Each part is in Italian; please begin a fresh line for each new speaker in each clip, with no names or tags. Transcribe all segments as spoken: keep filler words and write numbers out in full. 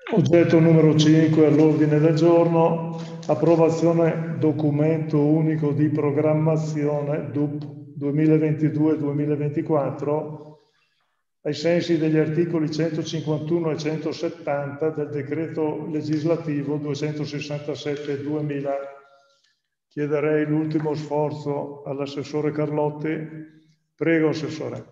Oggetto numero cinque all'ordine del giorno, approvazione documento unico di programmazione D U P duemilaventidue duemilaventiquattro ai sensi degli articoli centocinquantuno e centosettanta del decreto legislativo duecentosessantasette duemila. Chiederei l'ultimo sforzo all'assessore Carlotti. Prego, assessore.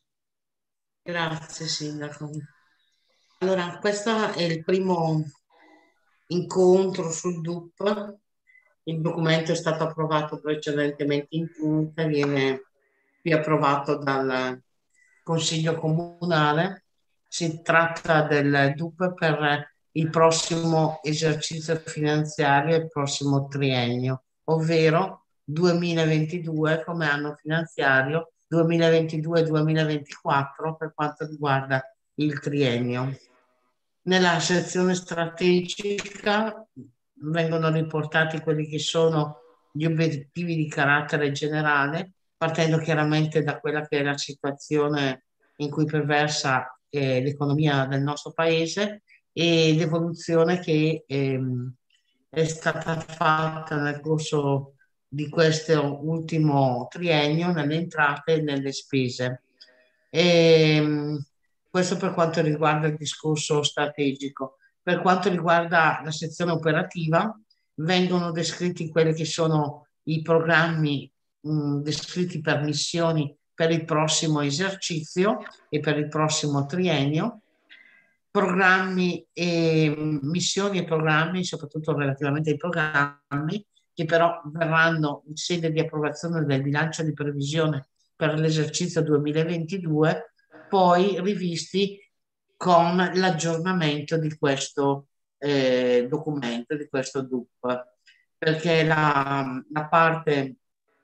Grazie, Sindaco. Allora, questo è il primo incontro sul D U P. Il documento è stato approvato precedentemente in giunta, viene qui approvato dal Consiglio Comunale. Si tratta del D U P per il prossimo esercizio finanziario e il prossimo triennio, ovvero duemilaventidue come anno finanziario, duemilaventidue duemilaventiquattro per quanto riguarda il triennio. Nella sezione strategica vengono riportati quelli che sono gli obiettivi di carattere generale, partendo chiaramente da quella che è la situazione in cui perversa eh, l'economia del nostro paese e l'evoluzione che ehm, è stata fatta nel corso di questo ultimo triennio nelle entrate e nelle spese. E, questo per quanto riguarda il discorso strategico. Per quanto riguarda la sezione operativa, vengono descritti quelli che sono i programmi mh, descritti per missioni per il prossimo esercizio e per il prossimo triennio, programmi e missioni e programmi, soprattutto relativamente ai programmi, che però verranno in sede di approvazione del bilancio di previsione per l'esercizio duemilaventidue, poi rivisti con l'aggiornamento di questo eh, documento, di questo D U P, perché la, la parte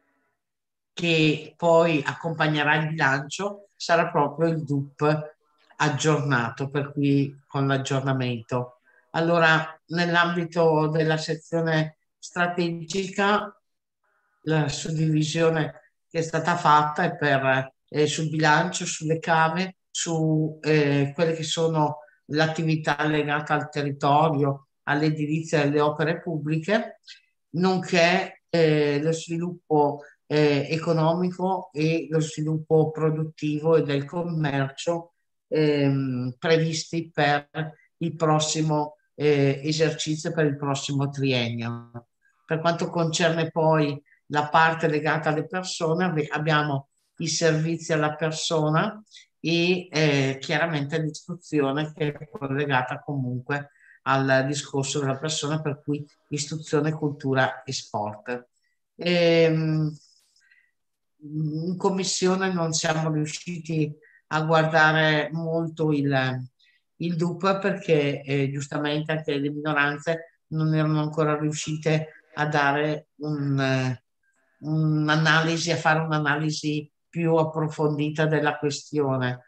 che poi accompagnerà il bilancio sarà proprio il D U P aggiornato, per cui con l'aggiornamento. Allora, nell'ambito della sezione strategica, la suddivisione che è stata fatta è per, eh, sul bilancio, sulle cave, su eh, quelle che sono l'attività legata al territorio, all'edilizia e alle opere pubbliche, nonché eh, lo sviluppo eh, economico e lo sviluppo produttivo e del commercio ehm, previsti per il prossimo eh, esercizio, per il prossimo triennio. Per quanto concerne poi la parte legata alle persone, ave- abbiamo i servizi alla persona e eh, chiaramente l'istruzione che è collegata comunque al discorso della persona, per cui istruzione, cultura e sport. Ehm, in commissione non siamo riusciti a guardare molto il, il D U P perché eh, giustamente anche le minoranze non erano ancora riuscite a dare un, eh, un'analisi, a fare un'analisi più approfondita della questione.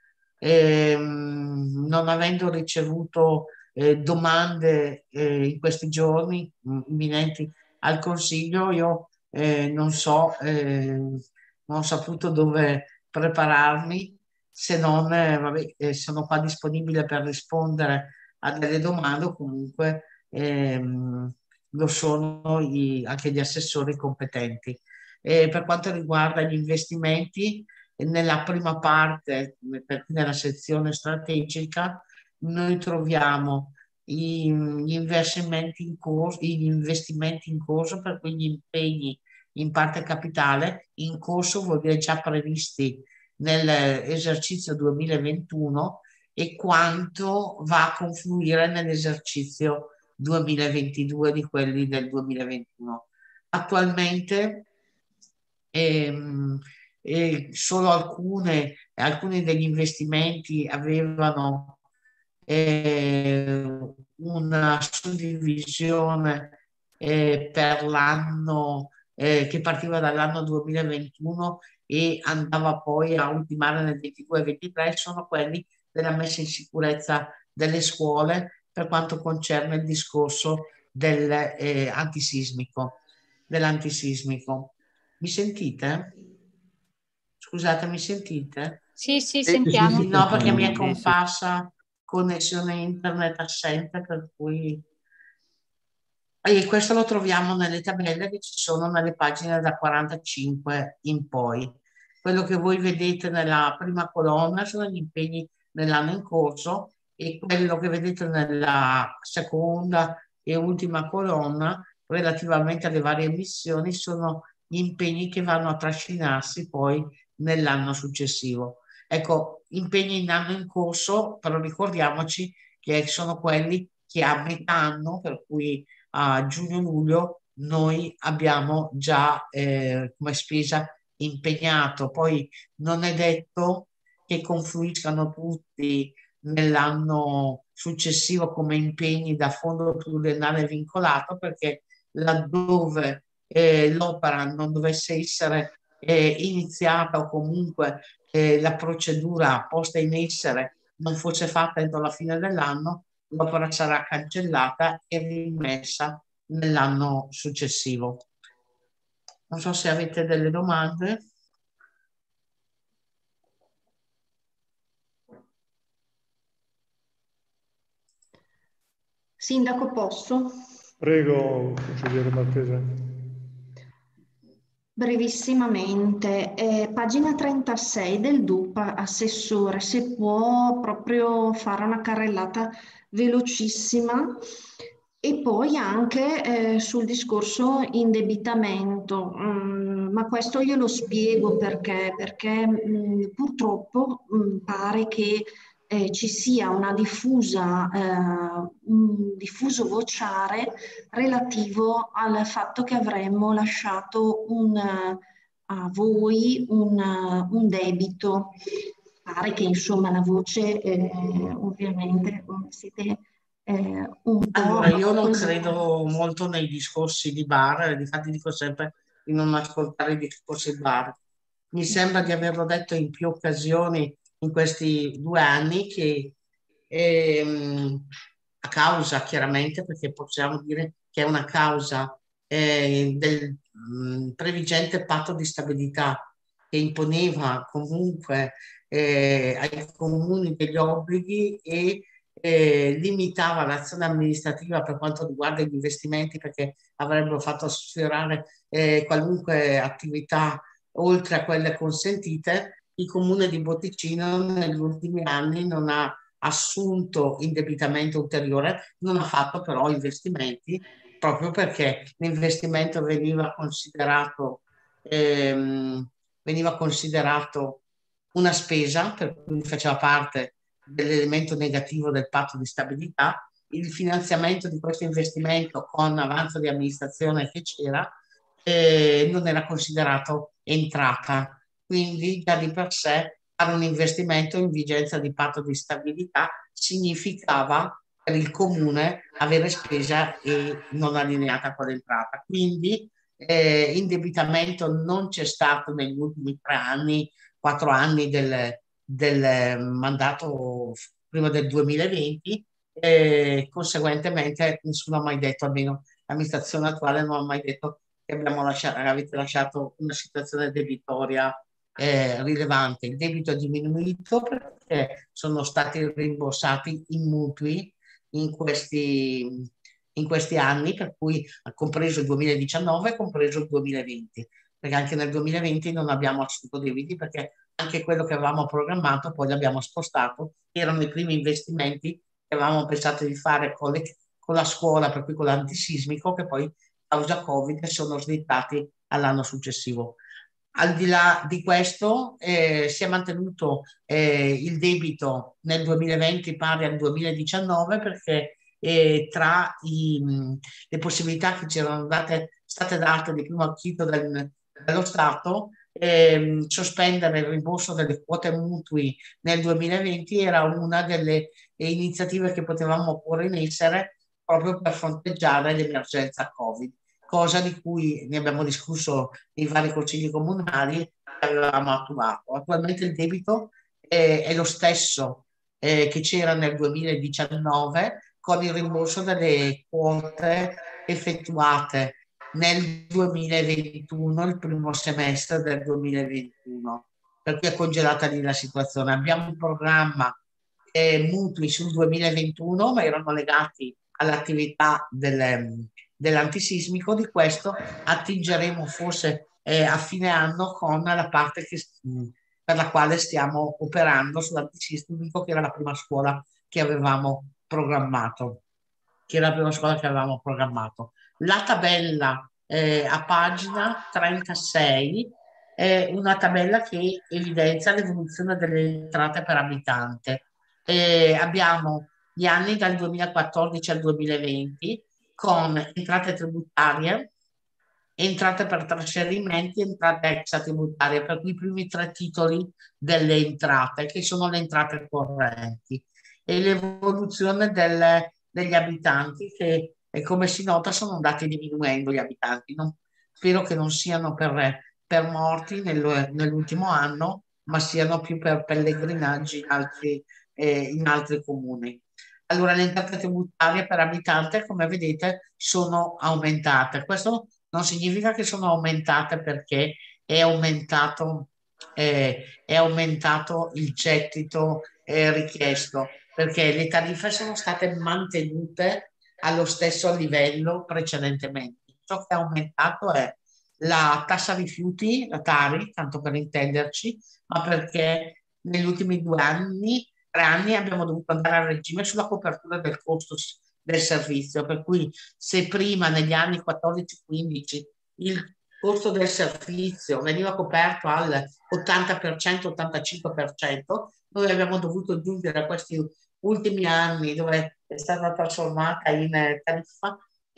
Ehm, non avendo ricevuto eh, domande eh, in questi giorni mh, imminenti al Consiglio, io eh, non so, eh, non ho saputo dove prepararmi, se non, eh, vabbè, eh, sono qua disponibile per rispondere a delle domande o comunque ehm, lo sono i- anche gli assessori competenti. E per quanto riguarda gli investimenti, nella prima parte, per cui nella sezione strategica, noi troviamo i- gli investimenti in corso, gli investimenti in corso, per cui gli impegni in parte capitale in corso vuol dire già previsti nell'esercizio duemilaventuno e quanto va a confluire nell'esercizio duemilaventidue di quelli del duemilaventuno. Attualmente ehm, eh, solo alcune, alcuni degli investimenti avevano eh, una suddivisione eh, per l'anno eh, che partiva dall'anno duemilaventuno e andava poi a ultimare nel ventidue ventitré, sono quelli della messa in sicurezza delle scuole per quanto concerne il discorso del, eh, antisismico, dell'antisismico. Mi sentite? Scusate, mi sentite?
Sì, sì,
Sì, sì, sì,
sentiamo.
No, perché mi è
sì, sì.
comparsa connessione internet assente, per cui e questo lo troviamo nelle tabelle che ci sono nelle pagine da quarantacinque in poi. Quello che voi vedete nella prima colonna sono gli impegni nell'anno in corso e quello che vedete nella seconda e ultima colonna relativamente alle varie missioni sono gli impegni che vanno a trascinarsi poi nell'anno successivo. Ecco, impegni in anno in corso, però ricordiamoci che sono quelli che a metà anno, per cui a giugno-luglio, noi abbiamo già eh, come spesa impegnato. Poi non è detto che confluiscano tutti nell'anno successivo come impegni da fondo pluriennale vincolato, perché laddove eh, l'opera non dovesse essere eh, iniziata o comunque eh, la procedura posta in essere non fosse fatta entro la fine dell'anno, l'opera sarà cancellata e rimessa nell'anno successivo. Non so se avete delle domande.
Sindaco, posso?
Prego, consigliere Marchese.
Brevissimamente, eh, pagina trentasei del D U P, assessore, se può proprio fare una carrellata velocissima e poi anche eh, sul discorso indebitamento. Mm, ma questo io lo spiego perché, perché mm, purtroppo mm, pare che eh, ci sia una diffusa, eh, un diffuso vociare relativo al fatto che avremmo lasciato un, a voi un, un debito. Pare che insomma la voce eh, ovviamente siete eh, un po'
Allora, io non
così.
credo molto nei discorsi di bar, difatti dico sempre di non ascoltare i discorsi di bar. Mi sembra di averlo detto in più occasioni in questi due anni che ehm, a causa, chiaramente, perché possiamo dire che è una causa eh, del mh, previgente patto di stabilità che imponeva comunque eh, ai comuni degli obblighi e eh, limitava l'azione amministrativa per quanto riguarda gli investimenti perché avrebbero fatto sfiorare eh, qualunque attività oltre a quelle consentite. Il comune di Botticino negli ultimi anni non ha assunto indebitamento ulteriore, non ha fatto però investimenti proprio perché l'investimento veniva considerato, ehm, veniva considerato una spesa, per cui faceva parte dell'elemento negativo del patto di stabilità. Il finanziamento di questo investimento con avanzo di amministrazione che c'era eh, non era considerato entrata, quindi già di per sé fare un investimento in vigenza di patto di stabilità significava per il comune avere spesa e non allineata con l'entrata. Quindi eh, indebitamento non c'è stato negli ultimi tre anni, quattro anni del, del mandato prima del duemilaventi e conseguentemente nessuno ha mai detto, almeno l'amministrazione attuale non ha mai detto che abbiamo lasciato, avete lasciato una situazione debitoria eh, rilevante. Il debito è diminuito perché sono stati rimborsati i mutui in questi, in questi anni, per cui ha compreso il duemiladiciannove, compreso il duemilaventi, perché anche nel duemilaventi non abbiamo assunto debiti perché anche quello che avevamo programmato poi l'abbiamo spostato, erano i primi investimenti che avevamo pensato di fare con, le, con la scuola, per cui con l'antisismico, che poi a causa Covid sono slittati all'anno successivo. Al di là di questo eh, si è mantenuto eh, il debito nel duemilaventi pari al duemiladiciannove perché eh, tra i, mh, le possibilità che ci erano date, state date di primo acchito del, dello Stato, ehm, sospendere il rimborso delle quote mutui nel duemilaventi era una delle iniziative che potevamo porre in essere proprio per fronteggiare l'emergenza Covid, cosa di cui ne abbiamo discusso nei vari consigli comunali e avevamo attuato. Attualmente il debito è, è lo stesso eh, che c'era nel duemiladiciannove con il rimborso delle quote effettuate nel duemilaventuno, il primo semestre del duemilaventuno, per cui è congelata lì la situazione. Abbiamo un programma eh, mutui sul duemilaventuno, ma erano legati all'attività del, dell'antisismico. Di questo attingeremo forse eh, a fine anno con la parte che, mh, per la quale stiamo operando sull'antisismico, che era la prima scuola che avevamo programmato, che era la prima scuola che avevamo programmato. La tabella eh, a pagina trentasei è una tabella che evidenzia l'evoluzione delle entrate per abitante. Eh, abbiamo gli anni dal duemilaquattordici al duemilaventi con entrate tributarie, entrate per trasferimenti, entrate extratributarie, per cui i primi tre titoli delle entrate, che sono le entrate correnti, e l'evoluzione del- degli abitanti, che eh, come si nota sono andati diminuendo gli abitanti. Non- spero che non siano per, per morti nel- nell'ultimo anno, ma siano più per pellegrinaggi in altri, eh, in altri comuni. Allora, le entrate tributarie per abitante, come vedete, sono aumentate. Questo non significa che sono aumentate perché è aumentato, eh, è aumentato il gettito eh, richiesto, perché le tariffe sono state mantenute allo stesso livello precedentemente. Ciò che è aumentato è la tassa rifiuti, la Tari, tanto per intenderci, ma perché negli ultimi due anni, tre anni abbiamo dovuto andare a regime sulla copertura del costo s- del servizio, per cui se prima negli anni quattordici quindici il costo del servizio veniva coperto all'ottanta per cento, ottantacinque per cento, noi abbiamo dovuto giungere a questi ultimi anni dove è stata trasformata in eh, tariffa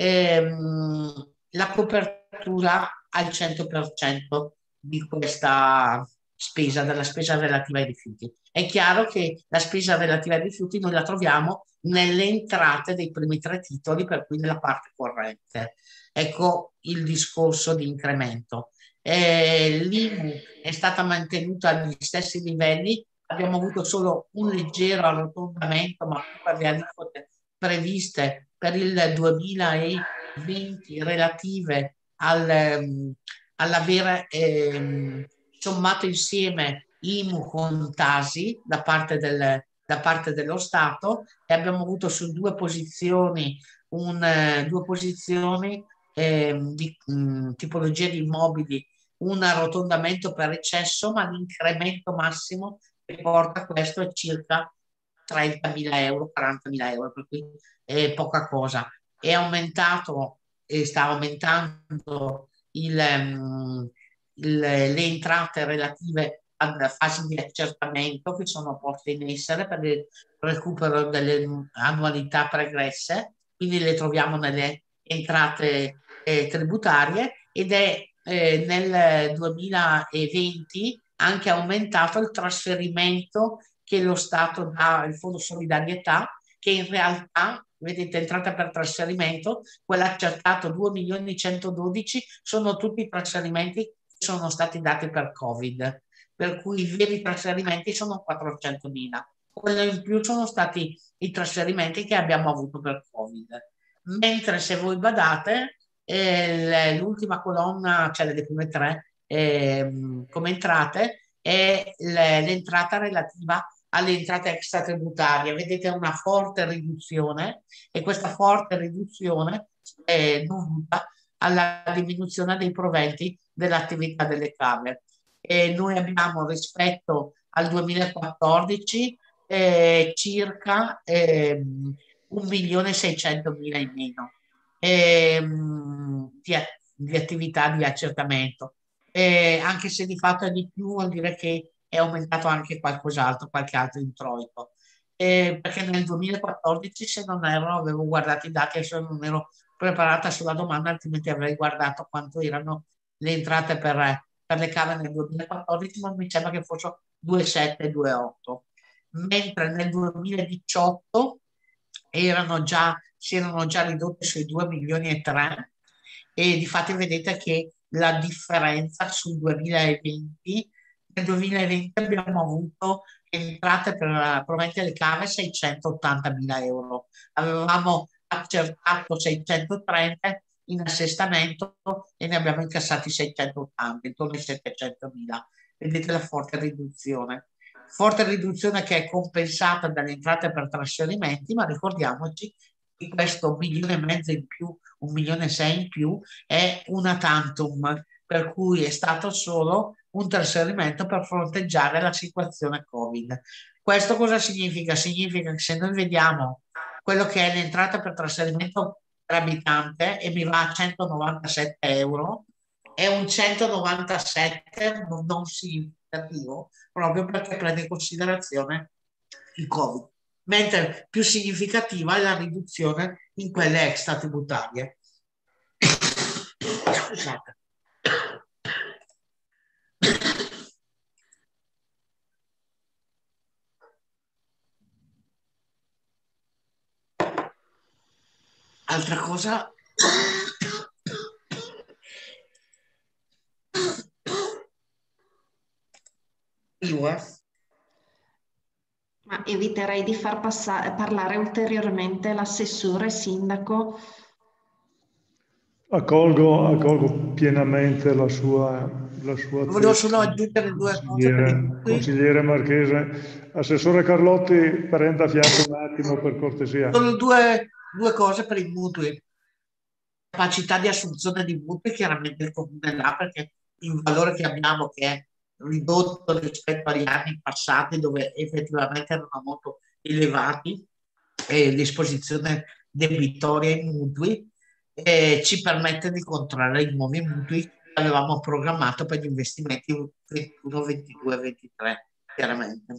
ehm, la copertura al cento per cento di questa spesa, della spesa relativa ai rifiuti. È chiaro che la spesa relativa ai rifiuti noi la troviamo nelle entrate dei primi tre titoli, per cui nella parte corrente. Ecco il discorso di incremento. Eh, L'I M U è stata mantenuta agli stessi livelli, abbiamo avuto solo un leggero arrotondamento, ma per le aliquote previste per il duemilaventi relative al, ehm, all'avere ehm, sommato insieme I M U con Tasi da parte, del, da parte dello Stato, e abbiamo avuto su due posizioni, un, eh, due posizioni ehm, di mh, tipologia di immobili, un arrotondamento per eccesso, ma l'incremento massimo che porta questo è circa trentamila euro, quarantamila euro, per cui è poca cosa. È aumentato e sta aumentando il, ehm, il- le entrate relative alla fase di accertamento che sono poste in essere per il recupero delle annualità pregresse, quindi le troviamo nelle entrate eh, tributarie, ed è eh, nel duemilaventi anche aumentato il trasferimento che lo Stato dà al Fondo Solidarietà, che in realtà, vedete, entrata per trasferimento, quella accertato due milioni centododici, sono tutti i trasferimenti che sono stati dati per Covid, per cui i veri trasferimenti sono quattrocentomila. Quello in più sono stati i trasferimenti che abbiamo avuto per Covid. Mentre se voi badate, eh, l'ultima colonna, cioè le prime tre, ehm, come entrate, è le- l'entrata relativa alle entrate extratributarie. Vedete una forte riduzione, e questa forte riduzione è dovuta alla diminuzione dei proventi dell'attività delle cave. E noi abbiamo rispetto al duemilaquattordici eh, circa ehm, un milione seicentomila in meno ehm, di, a- di attività di accertamento. Eh, anche se di fatto è di più, vuol dire che è aumentato anche qualcos'altro, qualche altro introito. Eh, perché nel duemilaquattordici, se non erro, avevo guardato i dati, adesso non ero preparata sulla domanda, altrimenti avrei guardato quanto erano le entrate per, per le cave nel duemilaquattordici, ma mi sembra che fossero due virgola sette due virgola otto, mentre nel duemiladiciotto erano già, si erano già ridotte sui due milioni e tre, e difatti vedete che la differenza sul duemilaventi, nel duemilaventi abbiamo avuto entrate per proventi alle cave seicentottantamila euro, avevamo accertato seicentotrenta in assestamento e ne abbiamo incassati seicentottanta, intorno ai settecentomila. Vedete la forte riduzione. forte riduzione che è compensata dalle entrate per trasferimenti, ma ricordiamoci che questo milione e mezzo in più, un milione e sei in più, è una tantum, per cui è stato solo un trasferimento per fronteggiare la situazione Covid. Questo cosa significa? Significa che se noi vediamo quello che è l'entrata per trasferimento per abitante e mi va a centonovantasette euro, è un centonovantasette non significativo, proprio perché prende in considerazione il Covid, mentre più significativa è la riduzione in quelle extratributarie. Scusate. Altra cosa, io, eh.
Ma eviterei di far passare, parlare ulteriormente l'assessore sindaco.
Accolgo, accolgo pienamente la sua, la sua
Volevo
tesi,
solo aggiungere due cose per i
consigliere,
mutui.
consigliere Marchese. Assessore Carlotti, prenda fiato un attimo per cortesia.
Solo due, due cose per i mutui. Capacità di assunzione di mutui, chiaramente il comune là, perché il valore che abbiamo che è ridotto rispetto agli anni passati dove effettivamente erano molto elevati, e l'esposizione debitoria ai mutui eh, ci permette di contrarre i nuovi mutui che avevamo programmato per gli investimenti ventuno, ventidue, ventitré, chiaramente.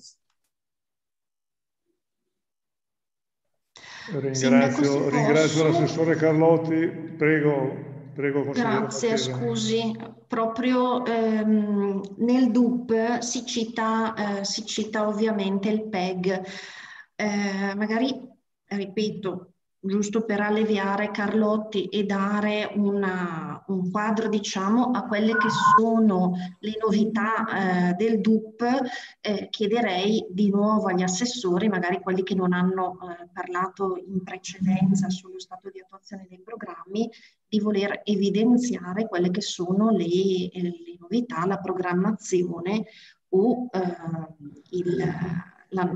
Ringrazio, ringrazio l'assessore Carlotti. Prego, prego consigliere
Grazie,
Marchese.
scusi, proprio ehm, nel D U P si cita, eh, si cita ovviamente il P E G. Eh, magari, ripeto, giusto per alleviare Carlotti e dare una, un quadro, diciamo, a quelle che sono le novità eh, del D U P, eh, chiederei di nuovo agli assessori, magari quelli che non hanno eh, parlato in precedenza sullo stato di attuazione dei programmi, di voler evidenziare quelle che sono le, le novità, la programmazione o eh, il, la,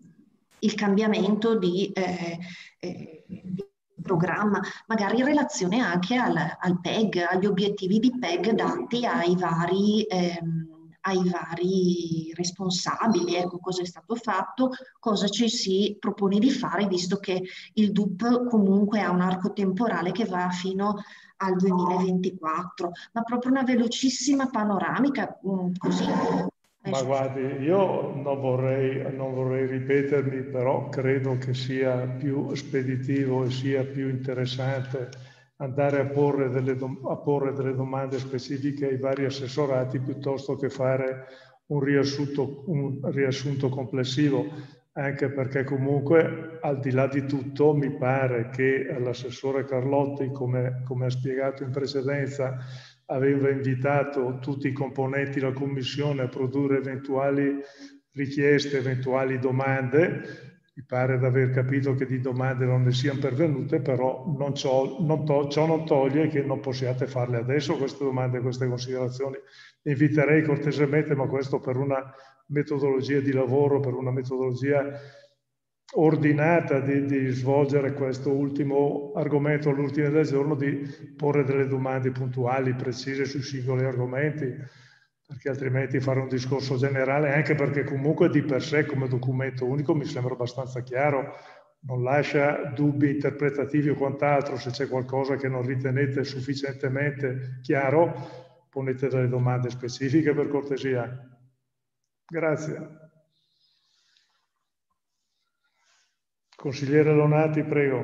il cambiamento di, eh, eh, di programma, magari in relazione anche al, al P E G, agli obiettivi di P E G dati ai vari, ehm, ai vari responsabili, ecco cosa è stato fatto, cosa ci si propone di fare, visto che il D U P comunque ha un arco temporale che va fino al duemilaventiquattro, ma proprio una velocissima panoramica, mh, così.
Ma guardi, io non vorrei, non vorrei ripetermi, però credo che sia più speditivo e sia più interessante andare a porre delle, a porre delle domande specifiche ai vari assessorati piuttosto che fare un riassunto, un riassunto complessivo, anche perché comunque al di là di tutto mi pare che l'assessore Carlotti, come, come ha spiegato in precedenza, aveva invitato tutti i componenti della commissione a produrre eventuali richieste, eventuali domande. Mi pare di aver capito che di domande non ne siano pervenute, però non ciò, non to, ciò non toglie che non possiate farle adesso queste domande, queste considerazioni. Inviterei cortesemente, ma questo per una metodologia di lavoro, per una metodologia ordinata di, di svolgere questo ultimo argomento all'ultimo del giorno, di porre delle domande puntuali, precise sui singoli argomenti, perché altrimenti fare un discorso generale, anche perché comunque di per sé come documento unico mi sembra abbastanza chiaro, non lascia dubbi interpretativi o quant'altro. Se c'è qualcosa che non ritenete sufficientemente chiaro, ponete delle domande specifiche per cortesia. Grazie. Consigliere Lonati, prego.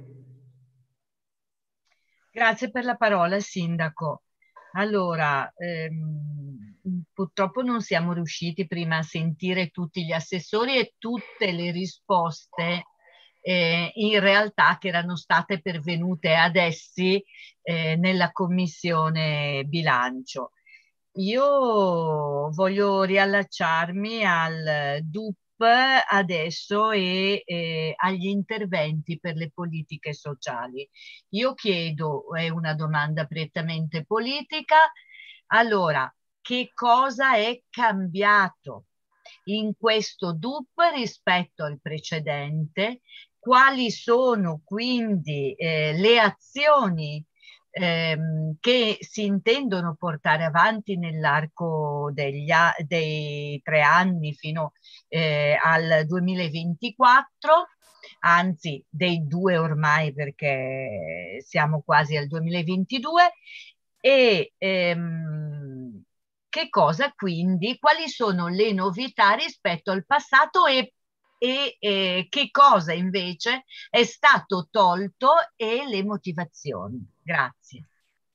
Grazie per la parola, Sindaco. Allora, ehm, purtroppo non siamo riusciti prima a sentire tutti gli assessori e tutte le risposte eh, in realtà che erano state pervenute ad essi eh, nella Commissione Bilancio. Io voglio riallacciarmi al D U P adesso e eh, agli interventi per le politiche sociali. Io chiedo, è una domanda prettamente politica, allora, che cosa è cambiato? in questo D U P rispetto al precedente, quali sono quindi eh, le azioni ehm, che si intendono portare avanti nell'arco degli a- dei tre anni fino eh, al duemilaventiquattro, anzi dei due ormai perché siamo quasi al duemilaventidue, e ehm, che cosa quindi, quali sono le novità rispetto al passato e e eh, che cosa invece è stato tolto e le motivazioni. Grazie.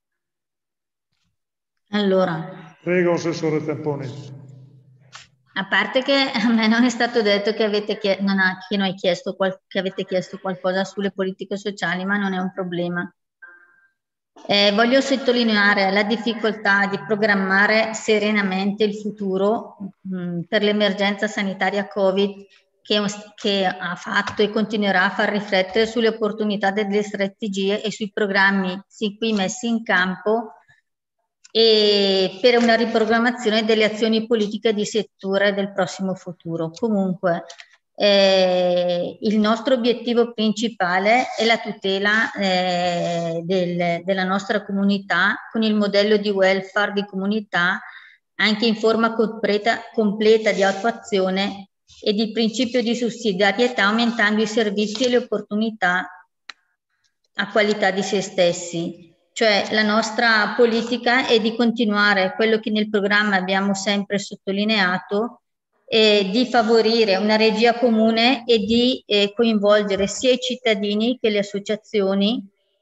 Allora,
Prego, Assessore Temponi.
a parte che a me non è stato detto che avete, chie- non ha, che noi chiesto qual- che avete chiesto qualcosa sulle politiche sociali, ma non è un problema. Eh, voglio sottolineare la difficoltà di programmare serenamente il futuro mh, per l'emergenza sanitaria Covid che, che ha fatto e continuerà a far riflettere sulle opportunità delle strategie e sui programmi sin qui messi in campo e per una riprogrammazione delle azioni politiche di settore del prossimo futuro. Comunque, eh, il nostro obiettivo principale è la tutela eh, del, della nostra comunità con il modello di welfare di comunità anche in forma completa, completa di attuazione e di principio di sussidiarietà, aumentando i servizi e le opportunità a qualità di se stessi. Cioè la nostra politica è di continuare quello che nel programma abbiamo sempre sottolineato, eh, di favorire una regia comune e di eh, coinvolgere sia i cittadini che le associazioni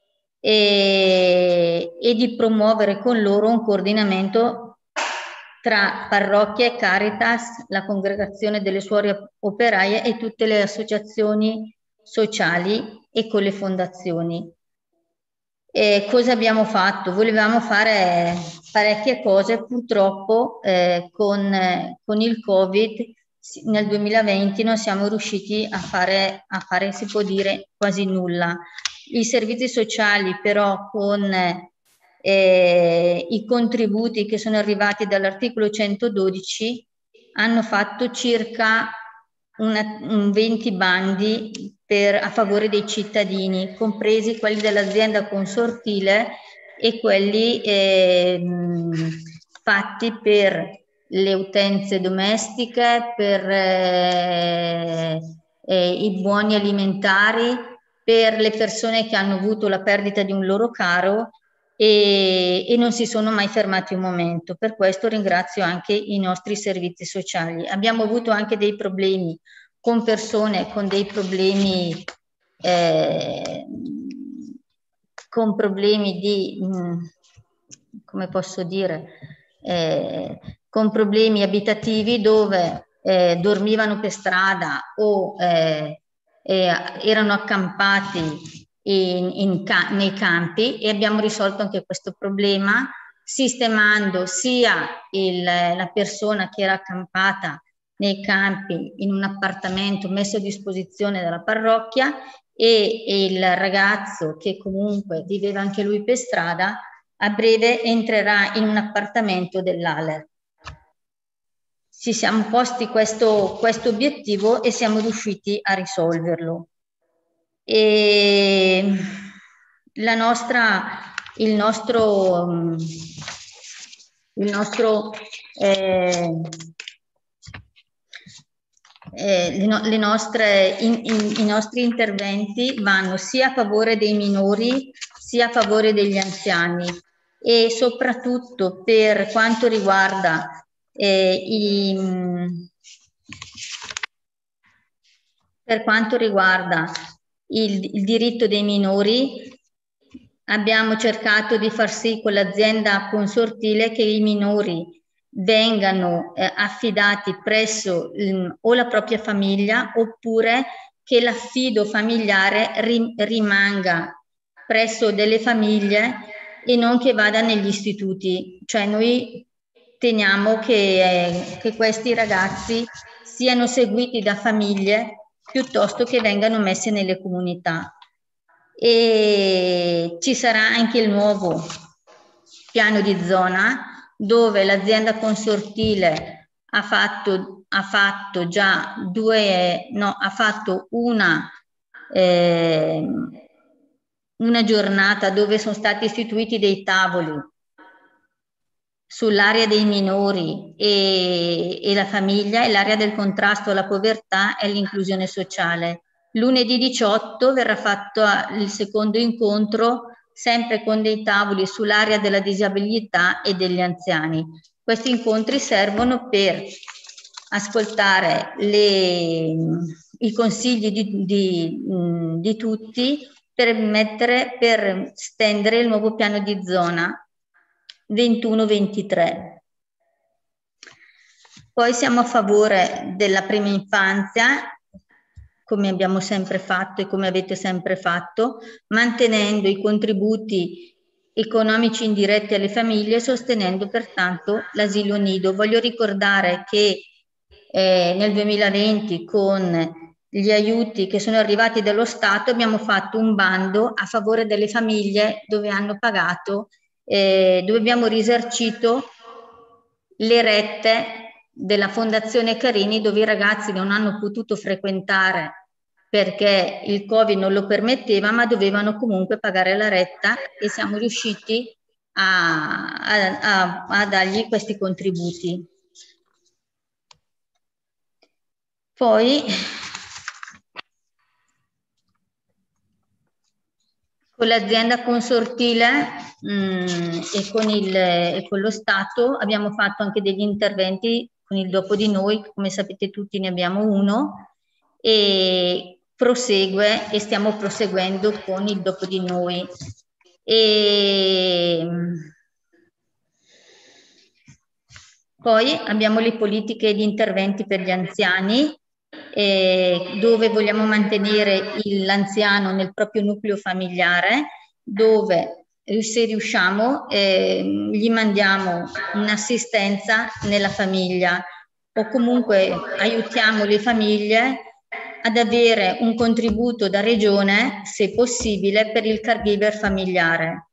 e, e di promuovere con loro un coordinamento tra parrocchia e Caritas, la congregazione delle suore operaie e tutte le associazioni sociali e con le fondazioni. E cosa abbiamo fatto? Volevamo fare parecchie cose, purtroppo eh, con, eh, con il Covid nel duemilaventi non siamo riusciti a fare, a fare, si può dire, quasi nulla. I servizi sociali però con eh, i contributi che sono arrivati dall'articolo centododici hanno fatto circa una, un venti bandi per, a favore dei cittadini, compresi quelli dell'azienda consortile e quelli eh, fatti per le utenze domestiche, per eh, eh, i buoni alimentari, per le persone che hanno avuto la perdita di un loro caro e, e non si sono mai fermati un momento. Per questo ringrazio anche i nostri servizi sociali. Abbiamo avuto anche dei problemi con persone con dei problemi eh, con problemi di mh, come posso dire eh, con problemi abitativi dove eh, dormivano per strada o eh, eh, erano accampati in, in ca- nei campi, e abbiamo risolto anche questo problema sistemando sia il, la persona che era accampata nei campi in un appartamento messo a disposizione dalla parrocchia e, e il ragazzo che comunque viveva anche lui per strada a breve entrerà in un appartamento dell'A L E R. Ci siamo posti questo, questo obiettivo e siamo riusciti a risolverlo. E la nostra, il nostro, il nostro eh, eh, le, no, le nostre, in, in, i nostri interventi vanno sia a favore dei minori sia a favore degli anziani, e soprattutto per quanto riguarda eh, i, per quanto riguarda il, il diritto dei minori, abbiamo cercato di far sì con l'azienda consortile che i minori vengano eh, affidati presso mh, o la propria famiglia, oppure che l'affido familiare ri, rimanga presso delle famiglie e non che vada negli istituti. Cioè noi teniamo che, eh, che questi ragazzi siano seguiti da famiglie piuttosto che vengano messi nelle comunità. E ci sarà anche il nuovo piano di zona dove l'azienda consortile ha fatto ha fatto già due, no, ha fatto una, eh, una giornata dove sono stati istituiti dei tavoli sull'area dei minori e, e la famiglia e l'area del contrasto alla povertà e all'inclusione sociale. Lunedì diciotto verrà fatto il secondo incontro, sempre con dei tavoli sull'area della disabilità e degli anziani. Questi incontri servono per ascoltare le, i consigli di, di, di tutti per mettere, per stendere il nuovo piano di zona ventuno ventitré. Poi siamo a favore della prima infanzia, come abbiamo sempre fatto e come avete sempre fatto, mantenendo i contributi economici indiretti alle famiglie, sostenendo pertanto l'asilo nido. Voglio ricordare che eh, nel duemilaventi con gli aiuti che sono arrivati dallo Stato abbiamo fatto un bando a favore delle famiglie dove hanno pagato, eh, dove abbiamo risarcito le rette della Fondazione Carini, dove i ragazzi non hanno potuto frequentare perché il Covid non lo permetteva, ma dovevano comunque pagare la retta, e siamo riusciti a, a, a, a dargli questi contributi. Poi con l'azienda consortile mh, e, con il, e con lo Stato abbiamo fatto anche degli interventi con il Dopo di Noi, come sapete tutti ne abbiamo uno, e prosegue e stiamo proseguendo con il Dopo di Noi. E poi abbiamo le politiche di interventi per gli anziani, eh, dove vogliamo mantenere l'anziano nel proprio nucleo familiare, dove se riusciamo eh, gli mandiamo un'assistenza nella famiglia, o comunque aiutiamo le famiglie ad avere un contributo da regione, se possibile, per il caregiver familiare.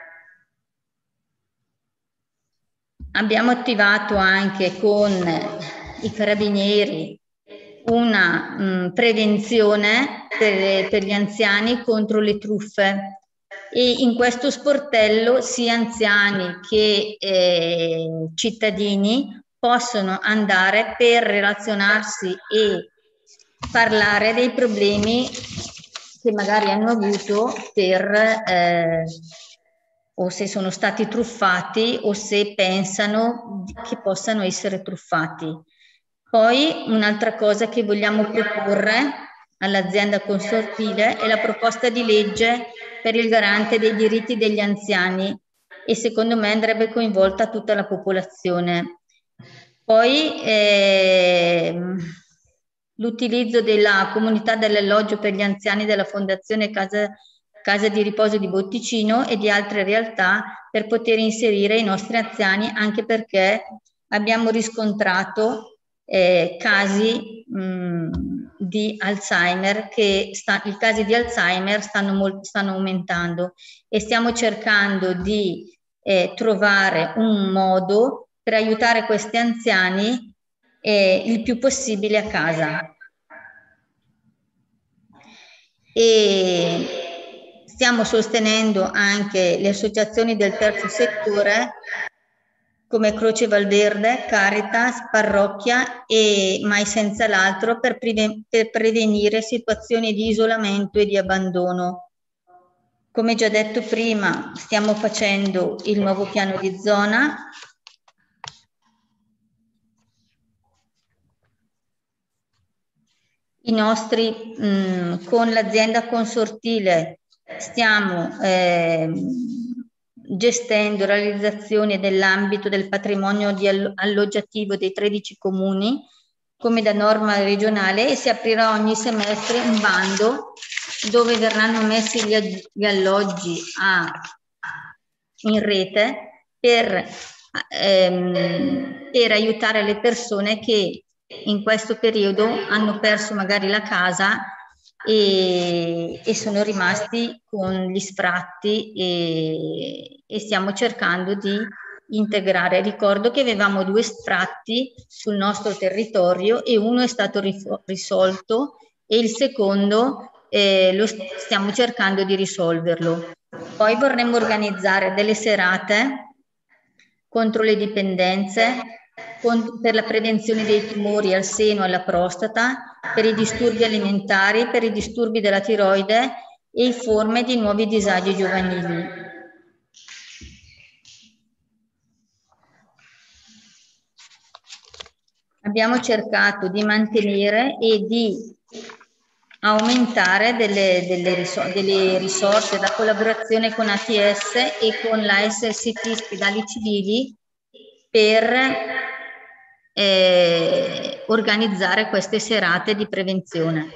Abbiamo attivato anche con i carabinieri una mh, prevenzione per, per gli anziani contro le truffe, e in questo sportello sia anziani che eh, cittadini possono andare per relazionarsi e parlare dei problemi che magari hanno avuto per eh, o se sono stati truffati o se pensano che possano essere truffati. Poi un'altra cosa che vogliamo proporre all'azienda consortile è la proposta di legge per il garante dei diritti degli anziani, e secondo me andrebbe coinvolta tutta la popolazione. Poi eh, l'utilizzo della comunità dell'alloggio per gli anziani della Fondazione Casa, Casa di Riposo di Botticino e di altre realtà per poter inserire i nostri anziani, anche perché abbiamo riscontrato Eh, casi mh, di Alzheimer, che sta, i casi di Alzheimer stanno, molto, stanno aumentando, e stiamo cercando di eh, trovare un modo per aiutare questi anziani eh, il più possibile a casa. E stiamo sostenendo anche le associazioni del terzo settore come Croce Valverde, Caritas, Parrocchia e Mai Senza l'Altro, per, per prevenire situazioni di isolamento e di abbandono. Come già detto prima, stiamo facendo il nuovo piano di zona. I nostri, mh, con l'azienda consortile, stiamo eh, gestendo la realizzazione nell'ambito del patrimonio di alloggiativo dei tredici comuni, come da norma regionale, e si aprirà ogni semestre un bando dove verranno messi gli, gli alloggi a, in rete per, ehm, per aiutare le persone che in questo periodo hanno perso magari la casa E, e sono rimasti con gli sfratti, e, e stiamo cercando di integrare. Ricordo che avevamo due sfratti sul nostro territorio e uno è stato risolto e il secondo eh, lo stiamo cercando di risolverlo. Poi vorremmo organizzare delle serate contro le dipendenze, con, per la prevenzione dei tumori al seno e alla prostata, per i disturbi alimentari, per i disturbi della tiroide e forme di nuovi disagi giovanili. Abbiamo cercato di mantenere e di aumentare delle, delle, risor delle risorse da collaborazione con A T S e con la S S T Ospedali Civili per eh, organizzare queste serate di prevenzione.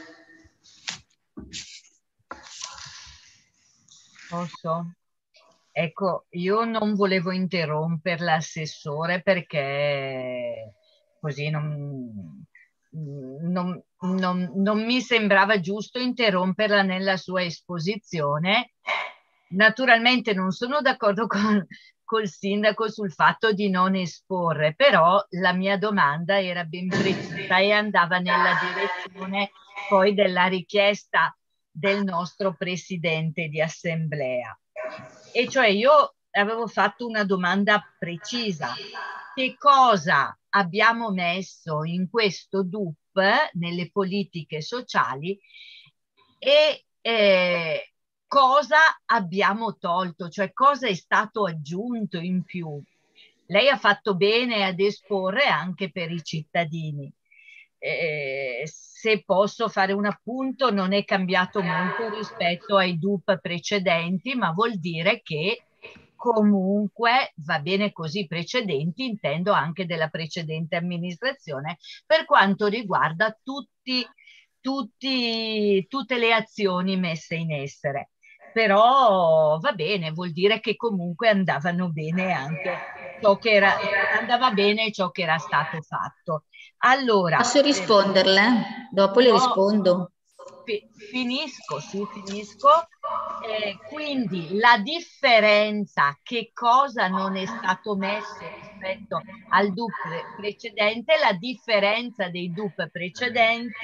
Posso? Ecco, io non volevo interrompere l'assessore perché così non, non, non, non mi sembrava giusto interromperla nella sua esposizione. Naturalmente non sono d'accordo con col sindaco sul fatto di non esporre, però la mia domanda era ben precisa e andava nella direzione poi della richiesta del nostro presidente di assemblea. E cioè io avevo fatto una domanda precisa: che cosa abbiamo messo in questo D U P nelle politiche sociali e eh, cosa abbiamo tolto, cioè cosa è stato aggiunto in più. Lei ha fatto bene ad esporre anche per i cittadini. Eh, se posso fare un appunto, non è cambiato molto rispetto ai D U P precedenti, ma vuol dire che comunque va bene così. Precedenti intendo anche della precedente amministrazione per quanto riguarda tutti, tutti, tutte le azioni messe in essere. Però va bene, vuol dire che comunque andavano bene anche ciò che era, andava bene ciò che era stato fatto. Allora,
posso risponderle? Dopo le
no,
rispondo.
Fi finisco, sì, finisco. Eh, quindi la differenza, che cosa non è stato messo rispetto al D U P precedente, la differenza dei D U P precedenti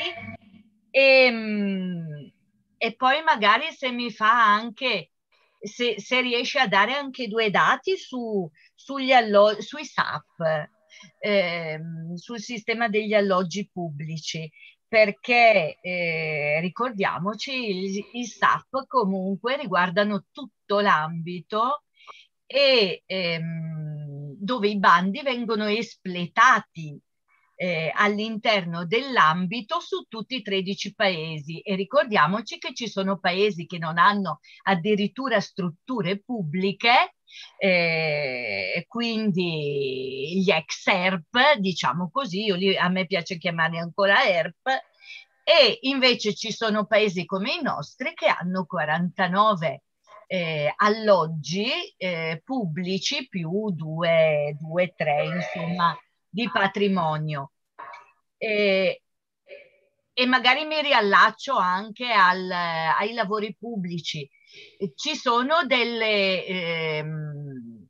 e, e poi magari se mi fa anche, se, se riesce a dare anche due dati su, sugli alloggi, sui S A P, eh, sul sistema degli alloggi pubblici. Perché eh, ricordiamoci, i, i S A P comunque riguardano tutto l'ambito e ehm, dove i bandi vengono espletati eh, all'interno dell'ambito su tutti i tredici paesi, e ricordiamoci che ci sono paesi che non hanno addirittura strutture pubbliche, eh, quindi gli ex E R P, diciamo così, io li, a me piace chiamarli ancora E R P, e invece ci sono paesi come i nostri che hanno quarantanove eh, alloggi eh, pubblici più due, due, tre, insomma, di patrimonio. E, e magari mi riallaccio anche al, ai lavori pubblici. Ci sono delle ehm,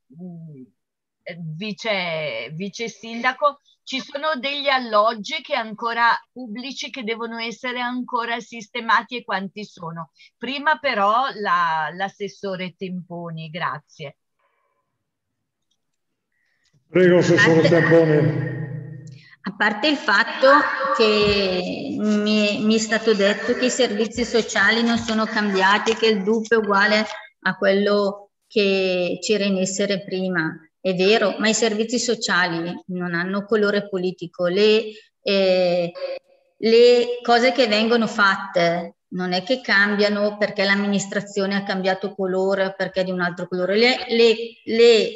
vice, vice sindaco, ci sono degli alloggi che ancora pubblici che devono essere ancora sistemati, e quanti sono? Prima però l'assessore Temponi, grazie.
Prego, assessore Temponi.
A parte il fatto che mi, mi è stato detto che i servizi sociali non sono cambiati, che il D U P è uguale a quello che c'era in essere prima. È vero, ma i servizi sociali non hanno colore politico. Le, eh, le cose che vengono fatte non è che cambiano perché l'amministrazione ha cambiato colore o perché è di un altro colore. Le, le, le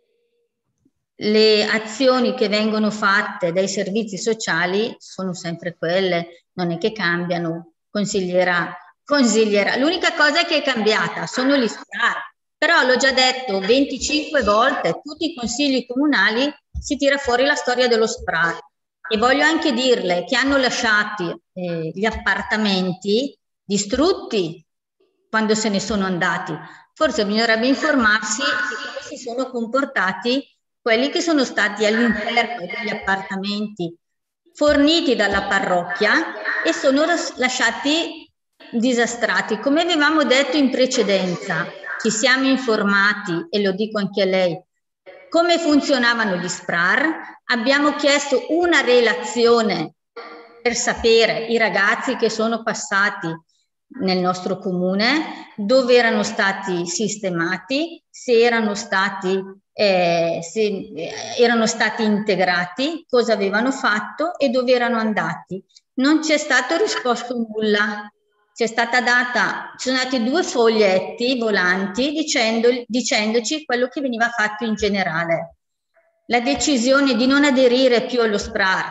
Le azioni che vengono fatte dai servizi sociali sono sempre quelle, non è che cambiano, consigliera. consigliera. L'unica cosa che è cambiata sono gli S P R A, però l'ho già detto venticinque volte, tutti i consigli comunali si tira fuori la storia dello S P R A. E voglio anche dirle che hanno lasciato eh, gli appartamenti distrutti quando se ne sono andati. Forse bisognerebbe informarsi di come si sono comportati quelli che sono stati all'interno degli appartamenti forniti dalla parrocchia e sono lasciati disastrati. Come avevamo detto in precedenza, ci siamo informati, e lo dico anche a lei, come funzionavano gli S P R A R, abbiamo chiesto una relazione per sapere i ragazzi che sono passati nel nostro comune, dove erano stati sistemati, se erano stati, eh, se erano stati integrati, cosa avevano fatto e dove erano andati. Non c'è stato risposto nulla. C'è stata data, ci sono stati due foglietti volanti dicendo, dicendoci quello che veniva fatto in generale. La decisione di non aderire più allo S P R A R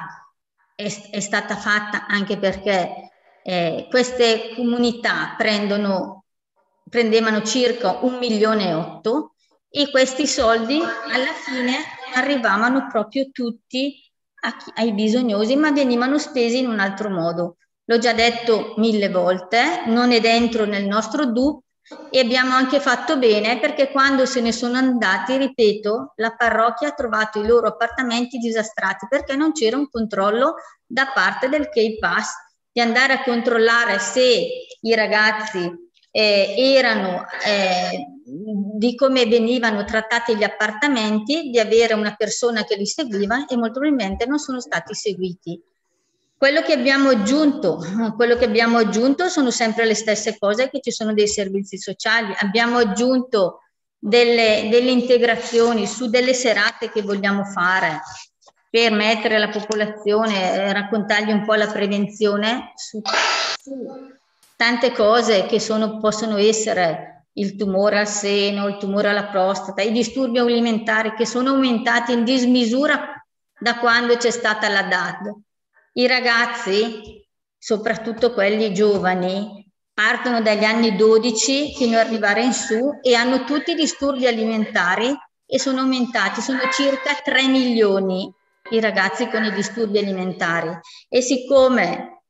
è, è stata fatta anche perché eh, queste comunità prendono, prendevano circa un milione e otto e questi soldi alla fine arrivavano proprio tutti a chi, ai bisognosi, ma venivano spesi in un altro modo. L'ho già detto mille volte, non è dentro nel nostro D U P e abbiamo anche fatto bene perché quando se ne sono andati, ripeto, la parrocchia ha trovato i loro appartamenti disastrati perché non c'era un controllo da parte del K I P A S di andare a controllare se i ragazzi eh, erano, eh, di come venivano trattati gli appartamenti, di avere una persona che li seguiva e molto probabilmente non sono stati seguiti. Quello che abbiamo aggiunto, quello che abbiamo aggiunto sono sempre le stesse cose, che ci sono dei servizi sociali, abbiamo aggiunto delle, delle integrazioni su delle serate che vogliamo fare per mettere la popolazione, raccontargli un po' la prevenzione su, su tante cose che sono, possono essere il tumore al seno, il tumore alla prostata, i disturbi alimentari che sono aumentati in dismisura da quando c'è stata la D A D. I ragazzi, soprattutto quelli giovani, partono dagli anni dodici fino ad arrivare in su e hanno tutti i disturbi alimentari e sono aumentati, sono circa tre milioni i ragazzi con i disturbi alimentari. E siccome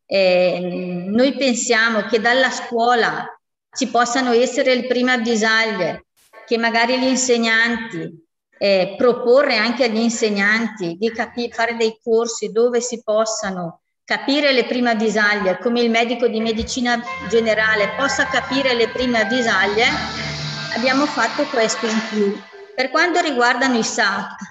eh, noi pensiamo che dalla scuola ci possano essere le prime avvisaglie, che magari gli insegnanti, Eh, proporre anche agli insegnanti di fare dei corsi dove si possano capire le prime avvisaglie, come il medico di medicina generale possa capire le prime avvisaglie, abbiamo fatto questo in più. Per quanto riguardano i S A P,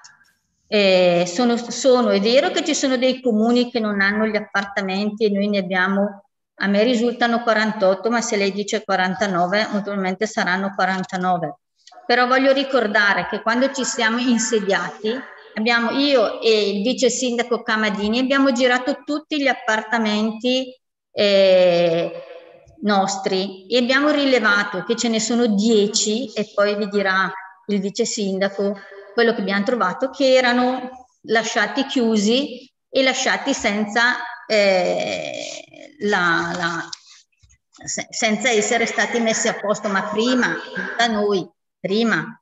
eh, sono, sono, è vero che ci sono dei comuni che non hanno gli appartamenti e noi ne abbiamo, a me risultano quarantotto, ma se lei dice quarantanove, naturalmente saranno quarantanove. Però voglio ricordare che quando ci siamo insediati, abbiamo, io e il vice sindaco Camadini abbiamo girato tutti gli appartamenti eh, nostri e abbiamo rilevato che ce ne sono dieci, e poi vi dirà il vice sindaco quello che abbiamo trovato, che erano lasciati chiusi e lasciati senza, eh, la, la, se, senza essere stati messi a posto, ma prima da noi. Prima.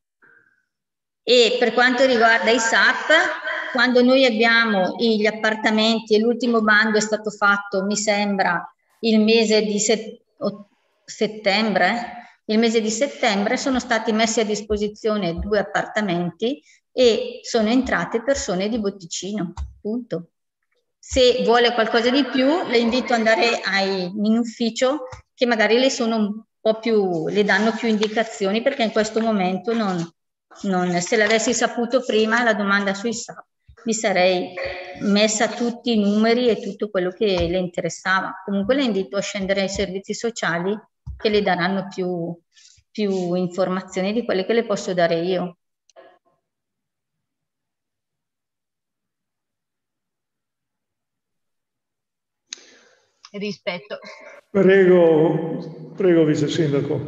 E per quanto riguarda i S A P, quando noi abbiamo gli appartamenti e l'ultimo bando è stato fatto, mi sembra, il mese di set settembre, il mese di settembre sono stati messi a disposizione due appartamenti e sono entrate persone di Botticino, punto. Se vuole qualcosa di più, le invito ad andare ai, in ufficio, che magari le sono un po' più, le danno più indicazioni, perché in questo momento non, non se l'avessi saputo prima la domanda sui S A P, mi sarei messa tutti i numeri e tutto quello che le interessava. Comunque le invito a scendere ai servizi sociali che le daranno più, più informazioni di quelle che le posso dare io.
Rispetto.
Prego, prego vice sindaco.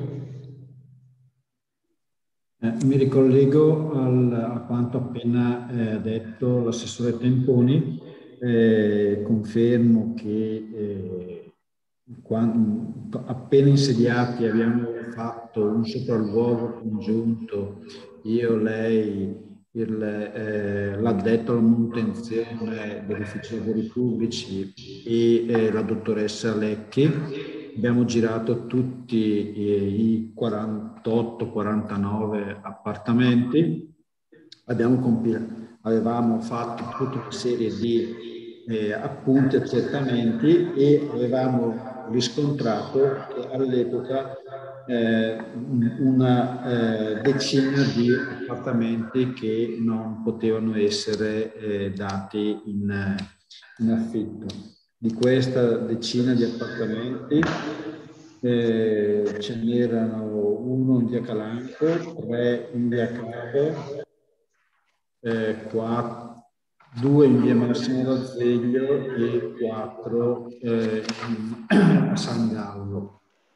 Eh, mi ricollego al, a quanto appena eh, detto l'assessore Temponi. Eh, confermo che eh, quando, appena insediati abbiamo fatto un sopralluogo congiunto, io, lei, eh, l'addetto alla manutenzione dell'ufficio lavori pubblici e eh, la dottoressa Lecchi, abbiamo girato tutti i quarantotto quarantanove appartamenti, abbiamo compilato, avevamo fatto tutta una serie di eh, appunti, accertamenti, e avevamo riscontrato che all'epoca eh, una eh, decina di appartamenti che non potevano essere eh, dati in, in affitto. Di questa decina di appartamenti eh, ce n'erano uno in via Calanco, tre in via Cavo, eh, quattro, due in via Massimo d'Azeglio e quattro eh, in, a San Gallo.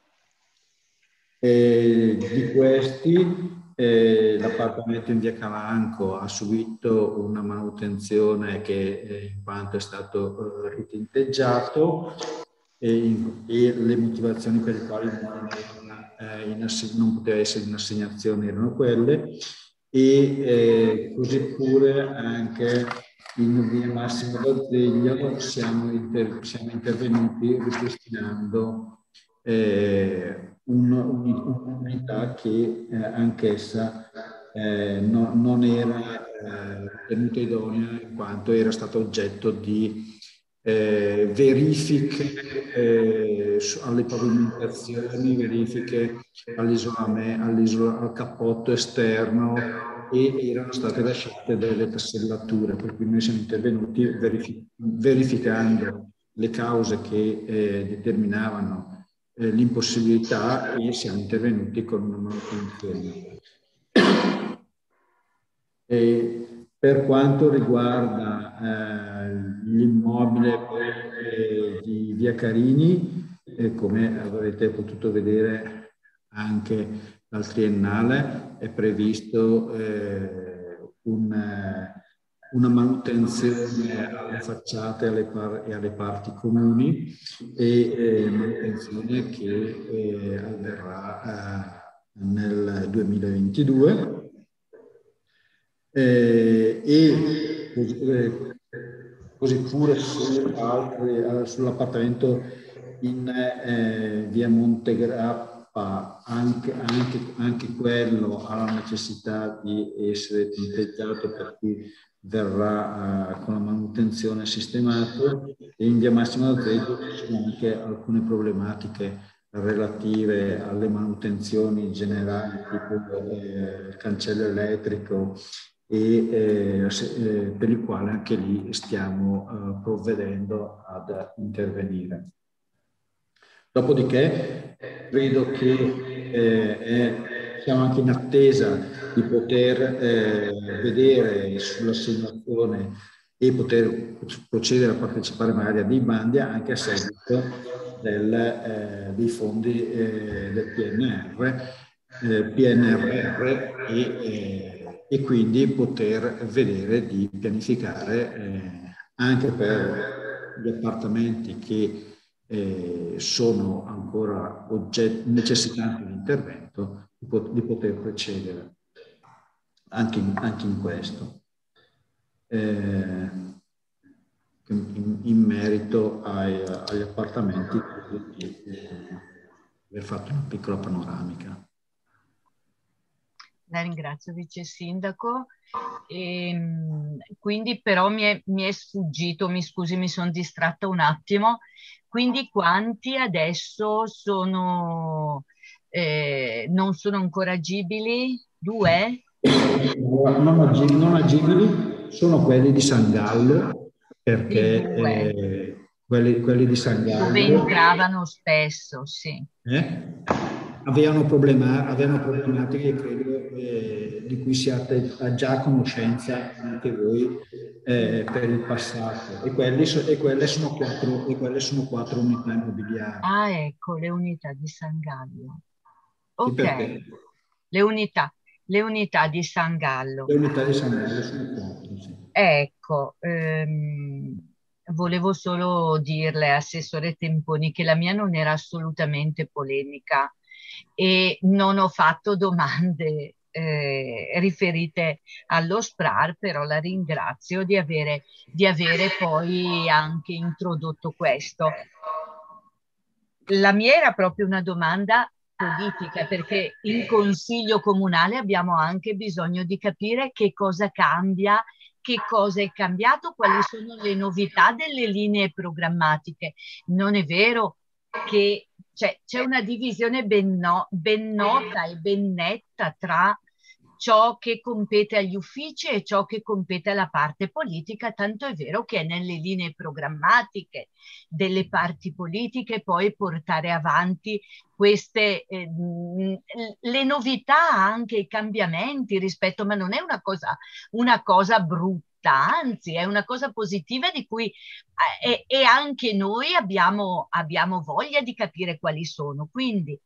E di questi eh, l'appartamento in via Calanco ha subito una manutenzione che eh, in quanto è stato eh, ritinteggiato, e, e le motivazioni per le quali non, eh, in non poteva essere in assegnazione erano quelle, e eh, così pure anche in via Massimo d'Azeglio siamo, inter siamo intervenuti ripristinando eh, un'unità che eh, anch'essa eh, no, non era eh, tenuta idonea, in quanto era stata oggetto di eh, verifiche eh, alle pavimentazioni, verifiche all'isolamento, al cappotto esterno, e erano state lasciate delle tassellature, per cui noi siamo intervenuti verific verificando le cause che eh, determinavano eh, l'impossibilità, e siamo intervenuti con una manutenzione. E per quanto riguarda eh, l'immobile eh, di via Carini, eh, come avrete potuto vedere anche dal triennale, è previsto eh, un, una manutenzione alle facciate alle par e alle parti comuni, e eh, manutenzione che eh, avverrà eh, nel duemilaventidue. Eh, e eh, così pure su sull'appartamento in eh, via Montegrappa, anche, anche, anche quello ha la necessità di essere tinteggiato, per cui verrà eh, con la manutenzione sistemato, e in via Massimo d'Azeglio ci sono anche alcune problematiche relative alle manutenzioni generali, tipo eh, il cancello elettrico, e eh, eh, per il quale anche lì stiamo eh, provvedendo ad intervenire. Dopodiché credo che eh, è, siamo anche in attesa di poter eh, vedere sull'assegnazione e poter procedere a partecipare magari a dei bandi anche a seguito del, eh, dei fondi eh, del P N R, eh, P N R R, e eh, e quindi poter vedere di pianificare eh, anche per gli appartamenti che eh, sono ancora necessitanti di intervento, di, pot di poter procedere anche in, anche in questo. Eh, in, in merito ai, agli appartamenti, quindi, eh, aver fatto una piccola panoramica.
La ringrazio, Vice Sindaco. E, quindi però mi è, mi è sfuggito, mi scusi, mi sono distratta un attimo. Quindi quanti adesso sono, eh, non sono ancora agibili? Due?
Non agibili, non agibili sono quelli di San Gallo, perché eh, quelli, quelli di San Gallo
dove entravano spesso, sì.
Eh? Avevano, problema, avevano problematiche, credo, eh, di cui siate già a conoscenza anche voi eh, per il passato, e, quelli so, e, quelle sono quattro, e quelle sono quattro unità immobiliari.
Ah, ecco, le unità di San Gallo. Ok,
Sì,
le unità, le unità di San Gallo.
Le unità di San Gallo sono quattro, sì.
Ecco, ehm, volevo solo dirle, Assessore Temponi, che la mia non era assolutamente polemica e non ho fatto domande eh, riferite allo S P R A R, però la ringrazio di avere, di avere poi anche introdotto questo. la mia era proprio una domanda politica, perché in consiglio comunale abbiamo anche bisogno di capire che cosa cambia, che cosa è cambiato, quali sono le novità delle linee programmatiche. Non è vero che c'è, c'è una divisione ben, no, ben nota e ben netta tra ciò che compete agli uffici e ciò che compete alla parte politica, tanto è vero che è nelle linee programmatiche delle parti politiche poi portare avanti queste eh, le novità, anche i cambiamenti rispetto, ma non è una cosa, una cosa brutta, anzi è una cosa positiva di cui eh, e, e anche noi abbiamo, abbiamo voglia di capire quali sono. Quindi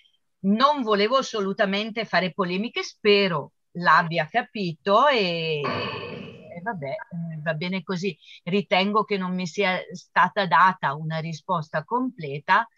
non volevo assolutamente fare polemiche, spero l'abbia capito e, e vabbè, eh, va bene così. Ritengo che non mi sia stata data una risposta completa,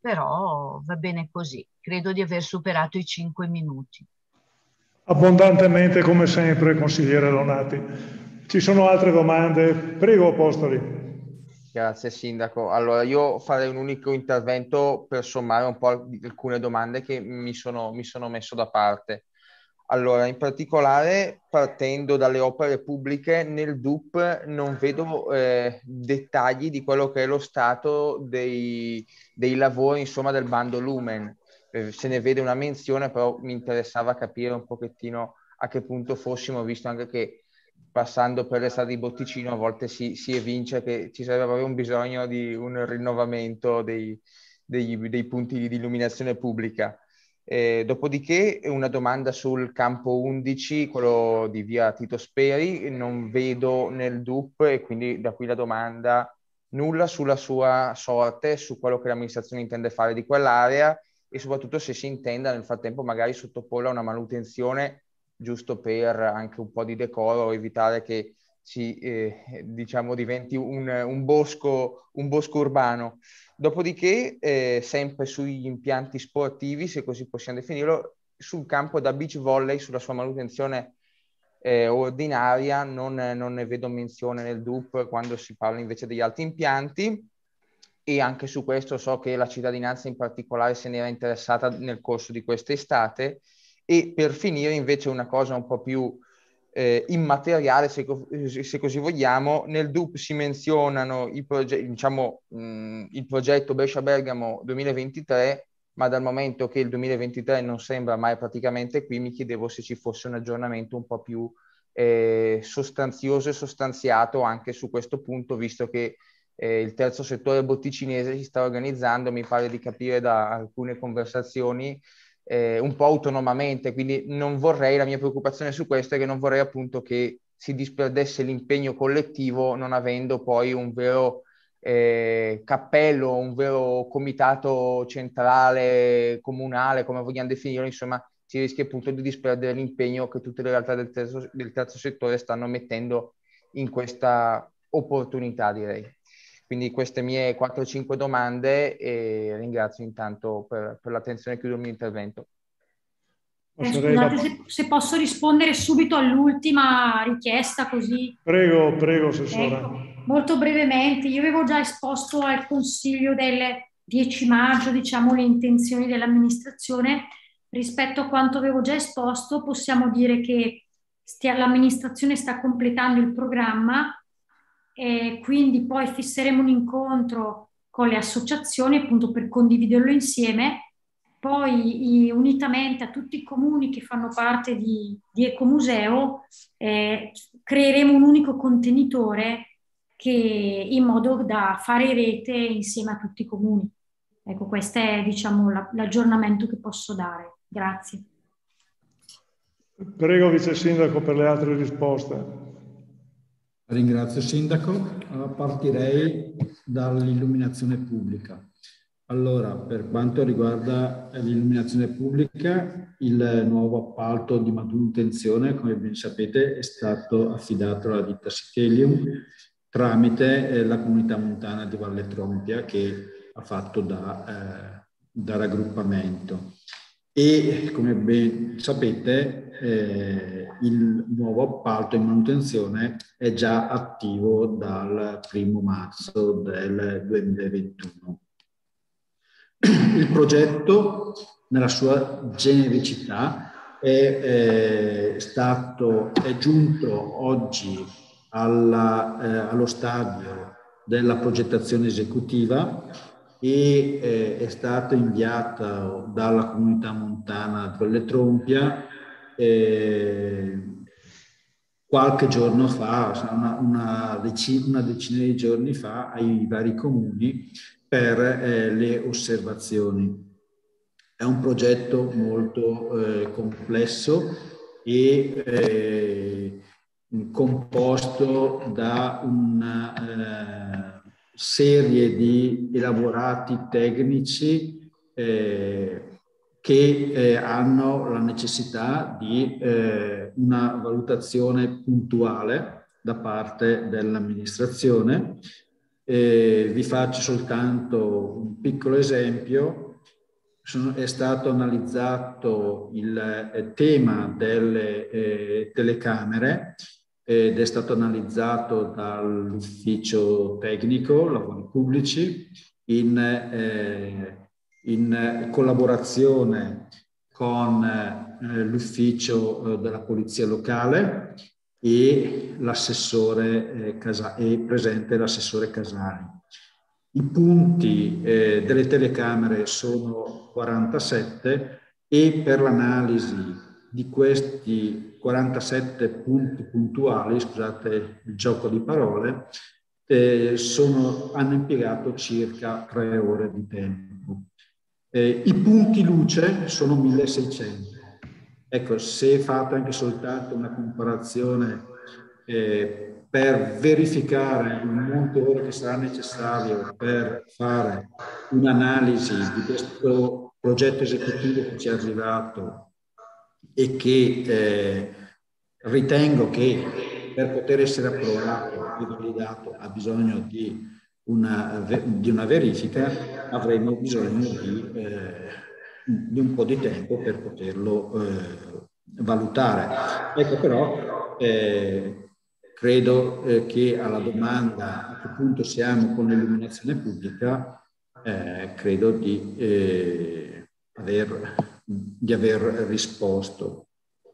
però va bene così. Credo di aver superato i cinque minuti.
Abbondantemente, come sempre, consigliere Lonati. Ci sono altre domande? Prego, Apostoli.
Grazie Sindaco. Allora io farei un unico intervento per sommare un po' alcune domande che mi sono, mi sono messo da parte. Allora, in particolare, partendo dalle opere pubbliche, nel D U P non vedo eh, dettagli di quello che è lo stato dei, dei lavori, insomma, del bando Lumen. Eh, se ne vede una menzione, però mi interessava capire un pochettino a che punto fossimo, visto anche che passando per le strade di Botticino a volte si, si evince che ci sarebbe proprio un bisogno di un rinnovamento dei, dei, dei punti di illuminazione pubblica. Eh, dopodiché una domanda sul campo undici, quello di via Tito Speri, non vedo nel D U P e quindi da qui la domanda, nulla sulla sua sorte, su quello che l'amministrazione intende fare di quell'area e soprattutto se si intenda nel frattempo magari sottoporla a una manutenzione giusto per anche un po' di decoro, evitare che si eh, diciamo diventi un, un, bosco, un bosco urbano. Dopodiché, eh, sempre sugli impianti sportivi, se così possiamo definirlo, sul campo da beach volley, sulla sua manutenzione eh, ordinaria, non, non ne vedo menzione nel D U P quando si parla invece degli altri impianti. E anche su questo so che la cittadinanza in particolare se ne era interessata nel corso di quest'estate. E per finire invece una cosa un po' più eh, immateriale, se, se così vogliamo, nel D U P si menzionano i proge- diciamo, mh, il progetto Brescia-Bergamo duemilaventitré, ma dal momento che il duemilaventitré non sembra mai praticamente qui, mi chiedevo se ci fosse un aggiornamento un po' più eh, sostanzioso e sostanziato anche su questo punto, visto che eh, il terzo settore botticinese si sta organizzando, mi pare di capire da alcune conversazioni, Eh, un po' autonomamente, quindi non vorrei, la mia preoccupazione su questo è che non vorrei appunto che si disperdesse l'impegno collettivo non avendo poi un vero eh, cappello, un vero comitato centrale, comunale, come vogliamo definirlo, insomma si rischia appunto di disperdere l'impegno che tutte le realtà del terzo, del terzo settore stanno mettendo in questa opportunità, direi. Quindi queste mie quattro cinque domande e ringrazio intanto per, per l'attenzione e chiudo il mio intervento.
Eh, scusate se, se posso rispondere subito all'ultima richiesta così.
Prego, prego, Assessore.
Ecco, molto brevemente, io avevo già esposto al Consiglio del dieci maggio, diciamo, le intenzioni dell'amministrazione. Rispetto a quanto avevo già esposto, possiamo dire che stia, l'amministrazione sta completando il programma e quindi poi fisseremo un incontro con le associazioni appunto per condividerlo insieme, poi i, unitamente a tutti i comuni che fanno parte di, di Ecomuseo eh, creeremo un unico contenitore che, in modo da fare rete insieme a tutti i comuni. Ecco, questo è diciamo la, l'aggiornamento che posso dare. Grazie.
Prego Vice Sindaco per le altre risposte.
Ringrazio Sindaco. Partirei dall'illuminazione pubblica. Allora, per quanto riguarda l'illuminazione pubblica, il nuovo appalto di manutenzione, come ben sapete, è stato affidato alla ditta Sitelium tramite eh, la comunità montana di Valle Trompia che ha fatto da, eh, da raggruppamento. E come ben sapete eh, il nuovo appalto in manutenzione è già attivo dal primo marzo del duemilaventuno. il progetto, nella sua genericità, è, è stato è giunto oggi alla, eh, allo stadio della progettazione esecutiva e eh, è stato inviato dalla comunità montana delle Trompia eh, qualche giorno fa, una, una, decina, una decina di giorni fa, ai vari comuni per eh, le osservazioni. È un progetto molto eh, complesso e eh, composto da una eh, serie di elaborati tecnici eh, che eh, hanno la necessità di eh, una valutazione puntuale da parte dell'amministrazione. Eh, vi faccio soltanto un piccolo esempio. Sono, è stato analizzato il eh, tema delle eh, telecamere ed è stato analizzato dall'ufficio tecnico, lavori pubblici, in, eh, in collaborazione con eh, l'ufficio eh, della polizia locale e l'assessore eh, Casa- è presente l'assessore Casani. I punti eh, delle telecamere sono quarantasette e per l'analisi di questi quarantasette punti puntuali, scusate il gioco di parole, eh, sono, hanno impiegato circa tre ore di tempo. Eh, I punti luce sono milleseicento. Ecco, se fate anche soltanto una comparazione eh, per verificare il monte ore che sarà necessario per fare un'analisi di questo progetto esecutivo che ci è arrivato e che eh, ritengo che per poter essere approvato e validato ha bisogno di una, di una verifica, avremo bisogno di, eh, di un po' di tempo per poterlo eh, valutare. Ecco, però eh, credo eh, che alla domanda a che punto siamo con l'illuminazione pubblica, eh, credo di, eh, aver, di aver risposto.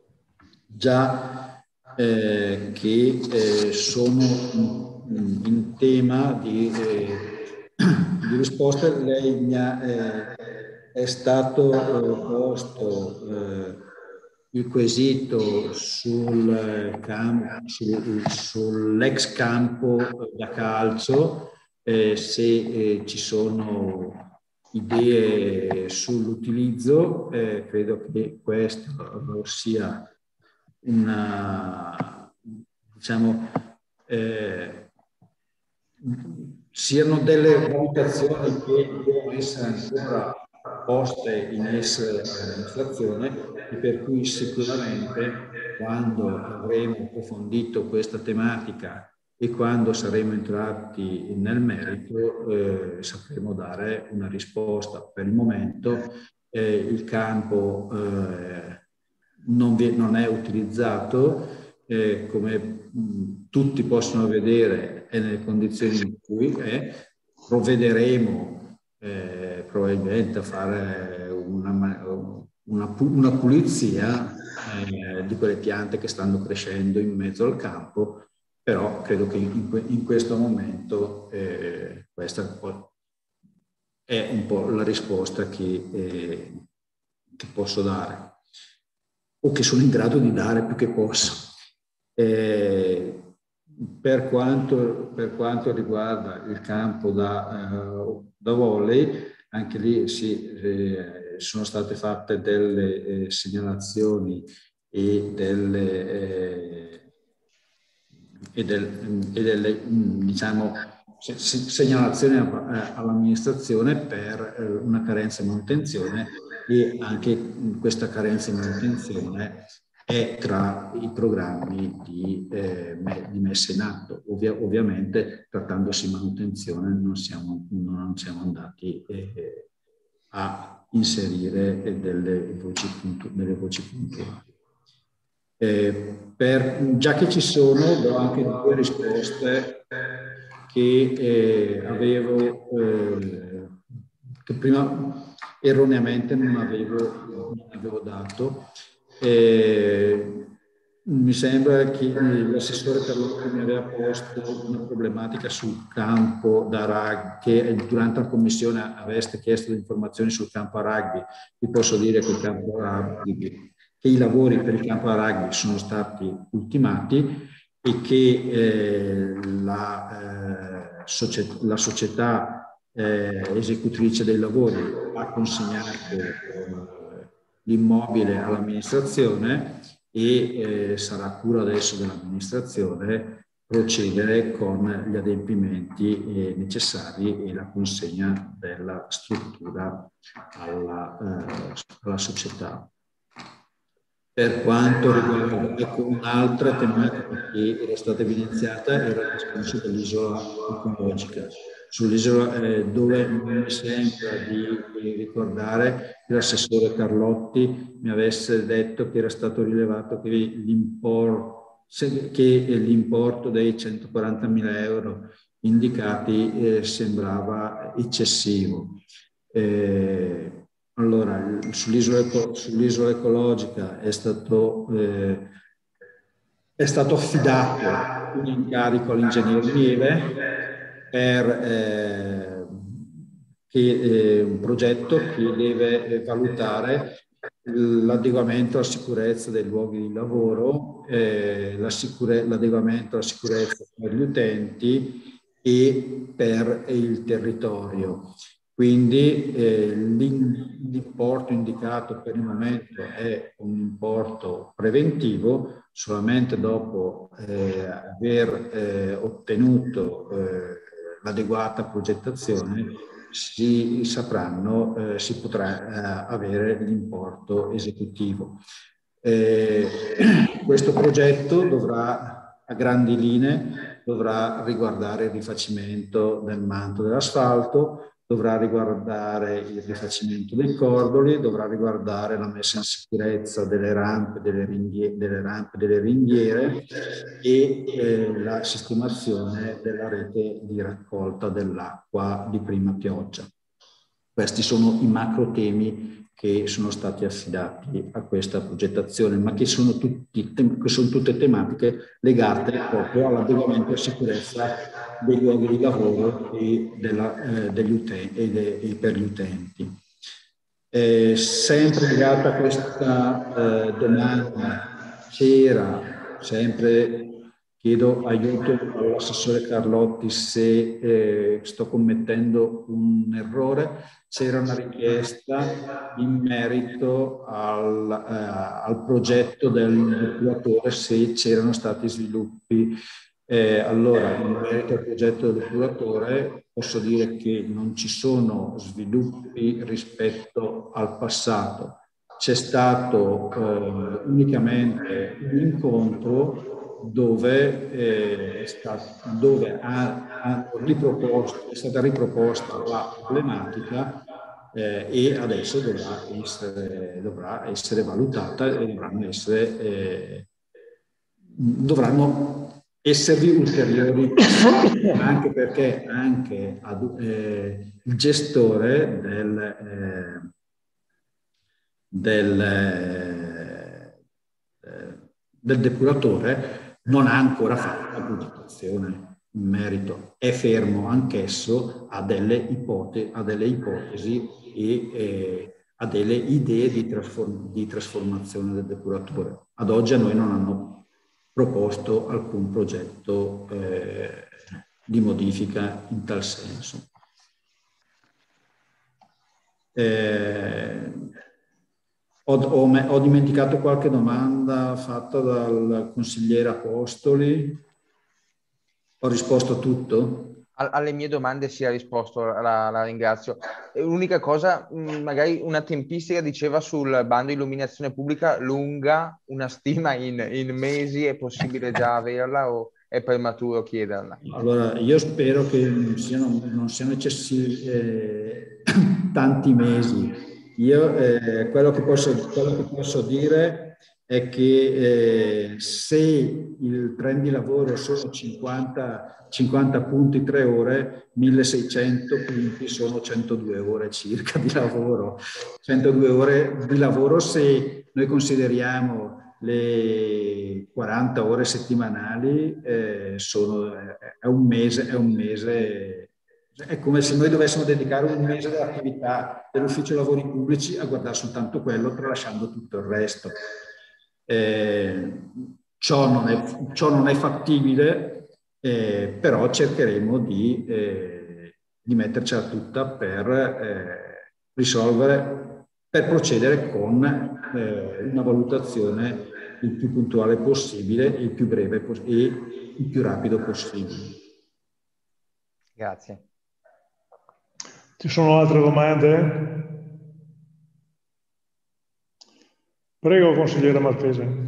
Già eh, che eh, sono in, in tema di, eh, di risposta, lei mi ha, eh, è stato eh, posto eh, il quesito sul campo, sul, sull'ex campo da calcio, eh, se eh, ci sono idee sull'utilizzo. Eh, credo che questo sia una, diciamo, eh, siano delle valutazioni che devono essere ancora poste in essere dall'amministrazione e per cui sicuramente quando avremo approfondito questa tematica e quando saremo entrati nel merito eh, sapremo dare una risposta. Per il momento eh, il campo eh, non, vi, non è utilizzato, eh, come mh, tutti possono vedere è nelle condizioni in cui è. Provvederemo eh, probabilmente a fare una, una, una pulizia eh, di quelle piante che stanno crescendo in mezzo al campo, però credo che in, in questo momento eh, questa è un po' la risposta che, eh, che posso dare o che sono in grado di dare più che posso. Eh, per, quanto, per quanto riguarda il campo da, uh, da volley, anche lì sì, eh, sono state fatte delle eh, segnalazioni e delle, eh, e del, e delle diciamo, se, segnalazioni all'amministrazione per una carenza di manutenzione, e anche questa carenza di manutenzione è tra i programmi di, eh, di messa in atto. Ovvia, ovviamente, trattandosi di manutenzione, non siamo, non siamo andati eh, a inserire delle voci, puntu, delle voci puntuali. Eh, per, già che ci sono, do anche due risposte che eh, avevo, eh, che prima erroneamente non avevo, non avevo dato. E mi sembra che l'assessore Carlotti mi aveva posto una problematica sul campo da rugby, che durante la commissione aveste chiesto informazioni sul campo a rugby. Vi posso dire che, il campo a rugby, che i lavori per il campo a rugby sono stati ultimati e che eh, la, eh, società, la società eh, esecutrice dei lavori ha consegnato eh, l'immobile all'amministrazione e eh, sarà cura adesso dell'amministrazione procedere con gli adempimenti eh, necessari e la consegna della struttura alla, eh, alla società. Per quanto riguarda ecco, un'altra tematica che era stata evidenziata era il discorso dell'isola ecologica. Sull'isola eh, dove mi sembra di, di ricordare che l'assessore Carlotti mi avesse detto che era stato rilevato che l'importo, che l'importo dei centoquarantamila euro indicati eh, sembrava eccessivo. Eh, allora, sull'isola, sull'isola ecologica è stato, eh, è stato affidato un incarico all'ingegnere Nieve per eh, che, eh, un progetto che deve valutare l'adeguamento alla sicurezza dei luoghi di lavoro, eh, la sicure- l'adeguamento alla sicurezza per gli utenti e per il territorio. Quindi eh, l'importo indicato per il momento è un importo preventivo, solamente dopo eh, aver eh, ottenuto eh, l'adeguata progettazione si sapranno, eh, si potrà eh, avere l'importo esecutivo. Eh, questo progetto dovrà, a grandi linee, dovrà riguardare il rifacimento del manto dell'asfalto, dovrà riguardare il rifacimento dei cordoli, dovrà riguardare la messa in sicurezza delle rampe, delle ringhiere, delle, rampe, delle ringhiere e eh, la sistemazione della rete di raccolta dell'acqua di prima pioggia. Questi sono i macro temi che sono stati affidati a questa progettazione, ma che sono, tutti, che sono tutte tematiche legate proprio all'adeguamento alla sicurezza dei luoghi di lavoro e, della, eh, degli utenti, e, de, e per gli utenti. Eh, sempre legata a questa eh, domanda c'era, sempre chiedo aiuto all'assessore Carlotti se eh, sto commettendo un errore, c'era una richiesta in merito al, eh, al progetto del depuratore, se c'erano stati sviluppi. Eh, allora, in merito al progetto del depuratore posso dire che non ci sono sviluppi rispetto al passato. C'è stato eh, unicamente un incontro dove, eh, è, stato, dove ha, ha riproposto, è stata riproposta la problematica eh, e adesso dovrà essere, dovrà essere valutata e dovranno essere, eh, dovranno esservi ulteriori, anche perché anche ad, eh, il gestore del, eh, del, eh, del depuratore non ha ancora fatto la progettazione in merito, è fermo anch'esso a delle ipotesi, a delle ipotesi e eh, a delle idee di, trasform- di trasformazione del depuratore. Ad oggi a noi non hanno proposto alcun progetto eh, di modifica in tal senso. Eh, Ho, ho, ho dimenticato qualche domanda fatta dal consigliere Apostoli. Ho risposto a tutto?
Alle mie domande si è risposto, la, la ringrazio. L'unica cosa, magari una tempistica, diceva sul bando illuminazione pubblica lunga, una stima in, in mesi, è possibile già averla o è prematuro chiederla?
Allora, io spero che non siano, non siano eccessivi eh, tanti mesi. Io eh, quello, che posso, quello che posso dire è che eh, se il trend di lavoro sono cinquanta, cinquanta punti, tre ore, milleseicento punti sono centodue ore circa di lavoro. centodue ore di lavoro se noi consideriamo le quaranta ore settimanali, eh, sono, è un mese, è un mese, è come se noi dovessimo dedicare un mese dell'attività dell'ufficio lavori pubblici a guardare soltanto quello, tralasciando tutto il resto. Eh, ciò, non è, ciò non è fattibile, eh, però cercheremo di, eh, di mettercela tutta per eh, risolvere, per procedere con eh, una valutazione il più puntuale possibile, il più breve poss- e il più rapido possibile.
Grazie.
Ci sono altre domande? Prego, consigliere Marchese.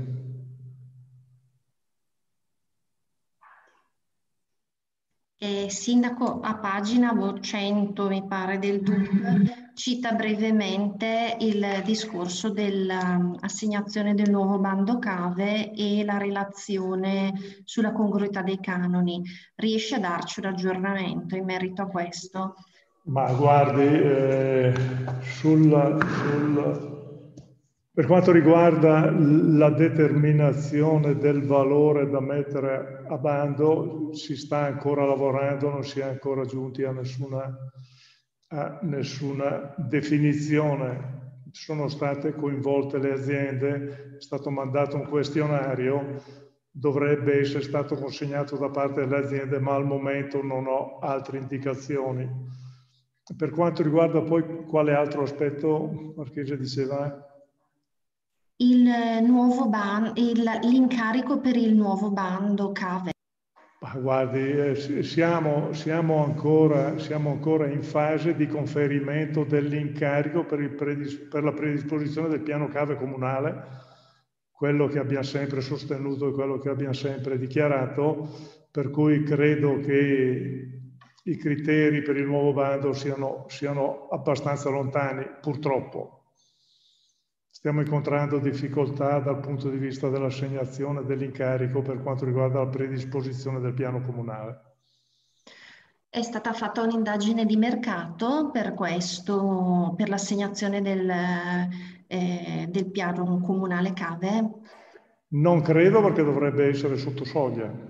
Eh, Sindaco, a pagina cento, mi pare, del D U P, cita brevemente il discorso dell'assegnazione del nuovo bando cave e la relazione sulla congruità dei canoni. Riesce a darci un aggiornamento in merito a questo?
Ma guardi, eh, sul, sul, per quanto riguarda la determinazione del valore da mettere a bando, si sta ancora lavorando, non si è ancora giunti a nessuna, a nessuna definizione. Sono state coinvolte le aziende, è stato mandato un questionario, dovrebbe essere stato consegnato da parte delle aziende, ma al momento non ho altre indicazioni. Per quanto riguarda poi quale altro aspetto, Marchese diceva?
Il nuovo bando, l'incarico per il nuovo bando cave.
Ma guardi, eh, siamo, siamo, ancora, siamo ancora in fase di conferimento dell'incarico per, il predis- per la predisposizione del piano cave comunale, quello che abbiamo sempre sostenuto e quello che abbiamo sempre dichiarato, per cui credo che i criteri per il nuovo bando siano, siano abbastanza lontani, purtroppo. Stiamo incontrando difficoltà dal punto di vista dell'assegnazione dell'incarico per quanto riguarda la predisposizione del piano comunale.
È stata fatta un'indagine di mercato per questo, per l'assegnazione del, eh, del piano comunale cave?
Non credo, perché dovrebbe essere sotto soglia.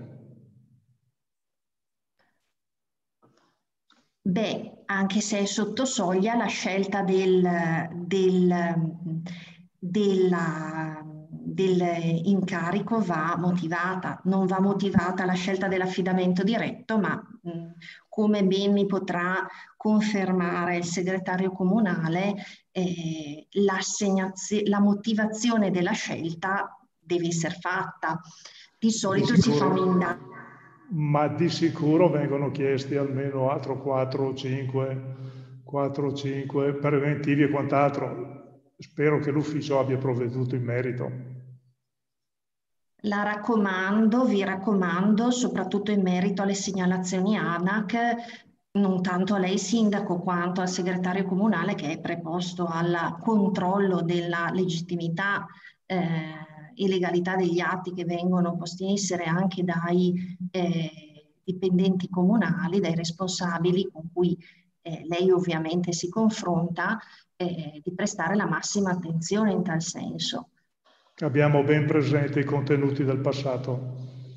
Beh, anche se è sotto soglia, la scelta del, del, della, dell'incarico va motivata. Non va motivata la scelta dell'affidamento diretto, ma mh, come ben mi potrà confermare il segretario comunale, eh, la motivazione della scelta deve essere fatta. Di solito si fa un'indagine.
Ma di sicuro vengono chiesti almeno altro quattro o cinque preventivi e quant'altro. Spero che l'ufficio abbia provveduto in merito.
La raccomando, vi raccomando, soprattutto in merito alle segnalazioni ANAC, non tanto a lei sindaco quanto al segretario comunale, che è preposto al controllo della legittimità eh, e legalità degli atti che vengono posti in essere anche dai eh, dipendenti comunali, dai responsabili con cui eh, lei ovviamente si confronta, eh, di prestare la massima attenzione in tal senso.
Abbiamo ben presente i contenuti del passato.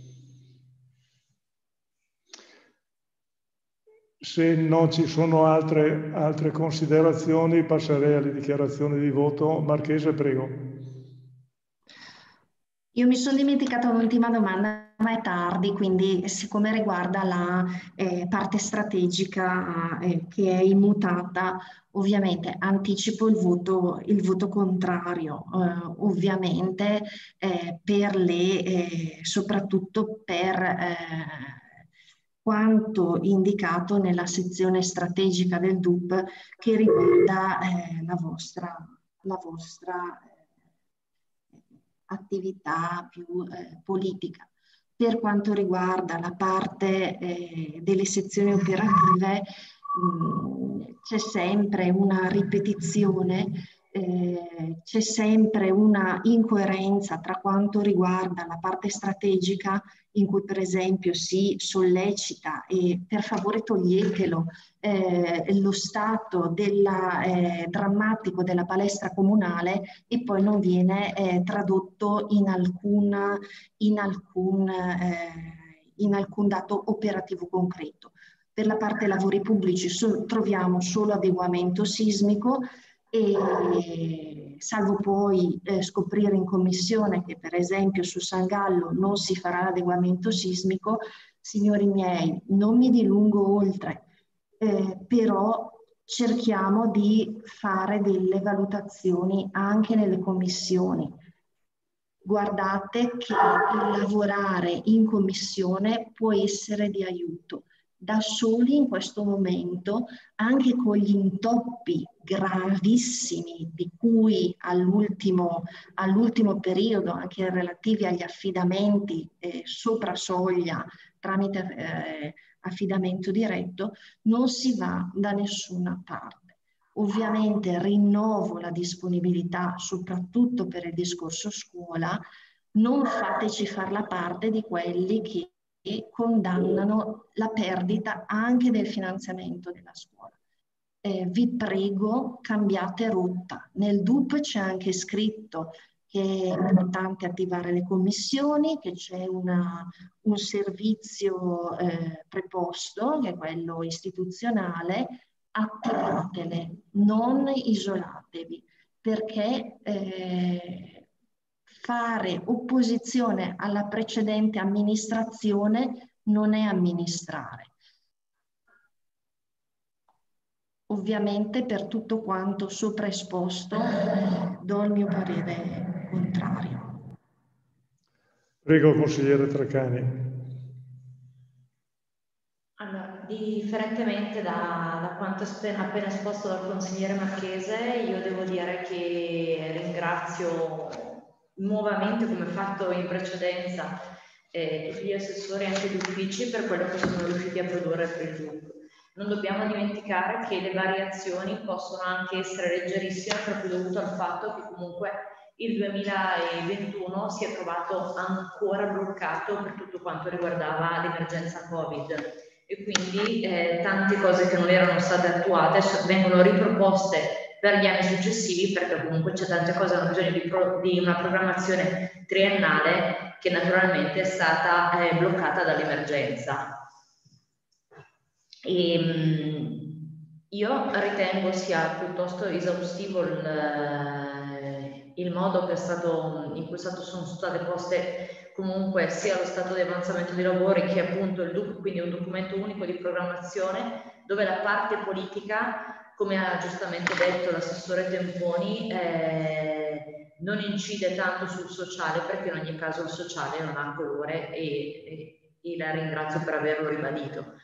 Se non ci sono altre, altre considerazioni, passerei alle dichiarazioni di voto. Marchese, prego.
Io mi sono dimenticata un'ultima domanda, ma è tardi, quindi siccome riguarda la eh, parte strategica eh, che è immutata, ovviamente anticipo il voto, il voto contrario, eh, ovviamente eh, per le, eh, soprattutto per eh, quanto indicato nella sezione strategica del D U P che riguarda eh, la vostra, la vostra attività più eh, politica. Per quanto riguarda la parte eh, delle sezioni operative, c'è sempre una ripetizione eh, c'è sempre una incoerenza tra quanto riguarda la parte strategica, in cui per esempio si sollecita, e per favore toglietelo, eh, lo stato della, eh, drammatico della palestra comunale, e poi non viene eh, tradotto in alcun, in, alcun, eh, in alcun dato operativo concreto. Per la parte lavori pubblici so, troviamo solo adeguamento sismico, e salvo poi eh, scoprire in commissione che per esempio su San Gallo non si farà l'adeguamento sismico. Signori miei, non mi dilungo oltre, eh, però cerchiamo di fare delle valutazioni anche nelle commissioni. Guardate che lavorare in commissione può essere di aiuto. Da soli in questo momento, anche con gli intoppi gravissimi di cui all'ultimo, all'ultimo periodo, anche relativi agli affidamenti eh, sopra soglia tramite eh, affidamento diretto, non si va da nessuna parte. Ovviamente rinnovo la disponibilità soprattutto per il discorso scuola. Non fateci far la parte di quelli che e condannano la perdita anche del finanziamento della scuola. Eh, vi prego, cambiate rotta. Nel D U P c'è anche scritto che è importante attivare le commissioni, che c'è una, un servizio eh, preposto, che è quello istituzionale. Attivatele, non isolatevi, perché eh, fare opposizione alla precedente amministrazione non è amministrare. Ovviamente per tutto quanto sopra esposto do il mio parere contrario.
Prego, consigliere Treccani.
Allora, differentemente da, da quanto appena, appena esposto dal consigliere Marchese, io devo dire che ringrazio nuovamente, come fatto in precedenza, eh, tutti gli assessori e anche gli uffici per quello che sono riusciti a produrre per il D U P. Non dobbiamo dimenticare che le variazioni possono anche essere leggerissime, proprio dovuto al fatto che comunque il duemilaventuno si è trovato ancora bloccato per tutto quanto riguardava l'emergenza Covid. E quindi eh, tante cose che non erano state attuate vengono riproposte per gli anni successivi, perché comunque c'è tante cose che hanno bisogno di, pro, di una programmazione triennale che naturalmente è stata eh, bloccata dall'emergenza. E, mh, io ritengo sia piuttosto esaustivo il, il modo che è stato, in cui è stato, sono state poste comunque sia lo stato di avanzamento dei lavori che appunto il D U P, quindi un documento unico di programmazione dove la parte politica, come ha giustamente detto l'assessore Temponi, eh, non incide tanto sul sociale, perché in ogni caso il sociale non ha colore e, e, e la ringrazio per averlo ribadito.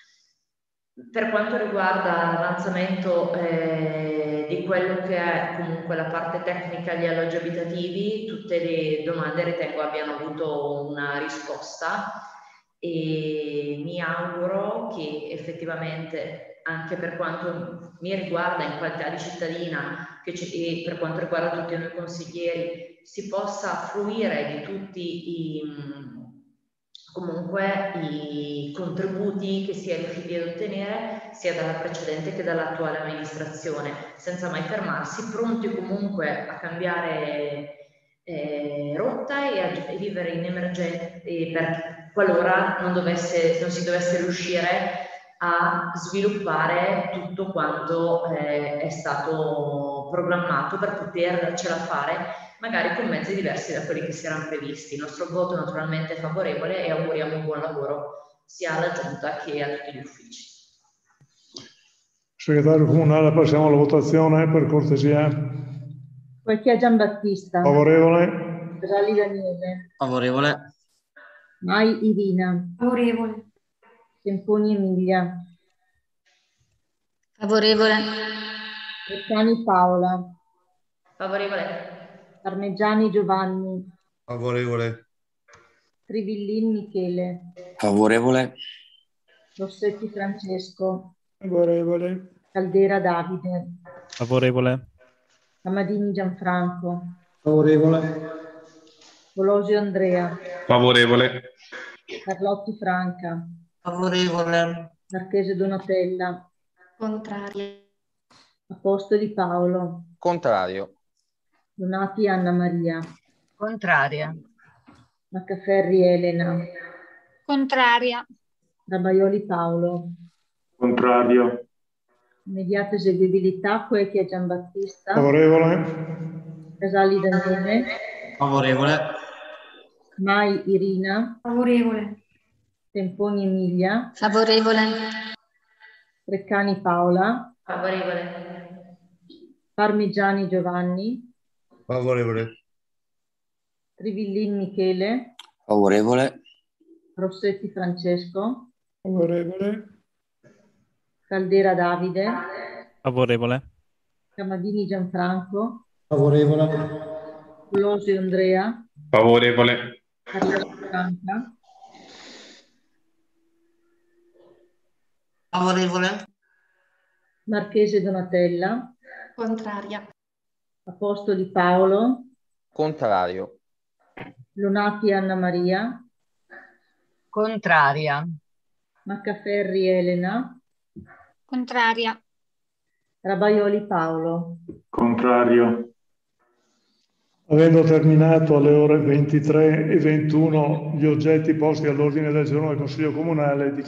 Per quanto riguarda l'avanzamento eh, di quello che è comunque la parte tecnica degli alloggi abitativi, tutte le domande ritengo abbiano avuto una risposta e mi auguro che effettivamente, anche per quanto mi riguarda in qualità di cittadina che e per quanto riguarda tutti noi consiglieri, si possa fruire di tutti i comunque i contributi che si è riusciti ad ottenere sia dalla precedente che dall'attuale amministrazione, senza mai fermarsi, pronti comunque a cambiare eh, rotta e a vivere in emergenza, per qualora non, dovesse, non si dovesse riuscire a sviluppare tutto quanto eh, è stato programmato per potercela fare, magari con mezzi diversi da quelli che si erano previsti. Il nostro voto naturalmente è favorevole e auguriamo un buon lavoro sia alla Giunta che a tutti gli uffici.
Segretario Comunale, passiamo alla votazione per cortesia.
Poiché Giambattista.
Favorevole.
Ralli Daniele.
Favorevole.
Mai Irina.
Favorevole.
Temponi Emilia.
Favorevole.
Treccani Paola.
Favorevole.
Parmigiani Giovanni.
Favorevole.
Trivillin Michele.
Favorevole.
Rossetti Francesco.
Favorevole.
Caldera Davide.
Favorevole.
Camadini Gianfranco.
Favorevole.
Colosio Andrea.
Favorevole.
Carlotti Franca.
Favorevole.
Marchese Donatella.
Contraria.
Apostoli Paolo.
Contrario.
Donati Anna Maria.
Contraria.
Maccaferri Elena.
Contraria.
Rabaioli Paolo.
Contrario.
Immediata eseguibilità Cuecchia Giambattista.
Favorevole.
Casali Daniele.
Favorevole.
Mai Irina.
Favorevole.
Temponi Emilia.
Favorevole.
Treccani Paola.
Favorevole.
Parmigiani Giovanni.
Favorevole.
Trivillin Michele.
Favorevole.
Rossetti Francesco.
Favorevole.
Caldera Davide.
Favorevole.
Camadini Gianfranco.
Favorevole.
Colosio Andrea.
Favorevole.
Carlotti Franca.
Favorevole.
Marchese Donatella.
Contraria.
Apostoli Paolo.
Contrario.
Lonati Anna Maria.
Contraria.
Maccaferri Elena.
Contraria.
Rabaioli Paolo.
Contrario.
Avendo terminato alle ore ventitré e ventuno gli oggetti posti all'ordine del giorno del Consiglio Comunale,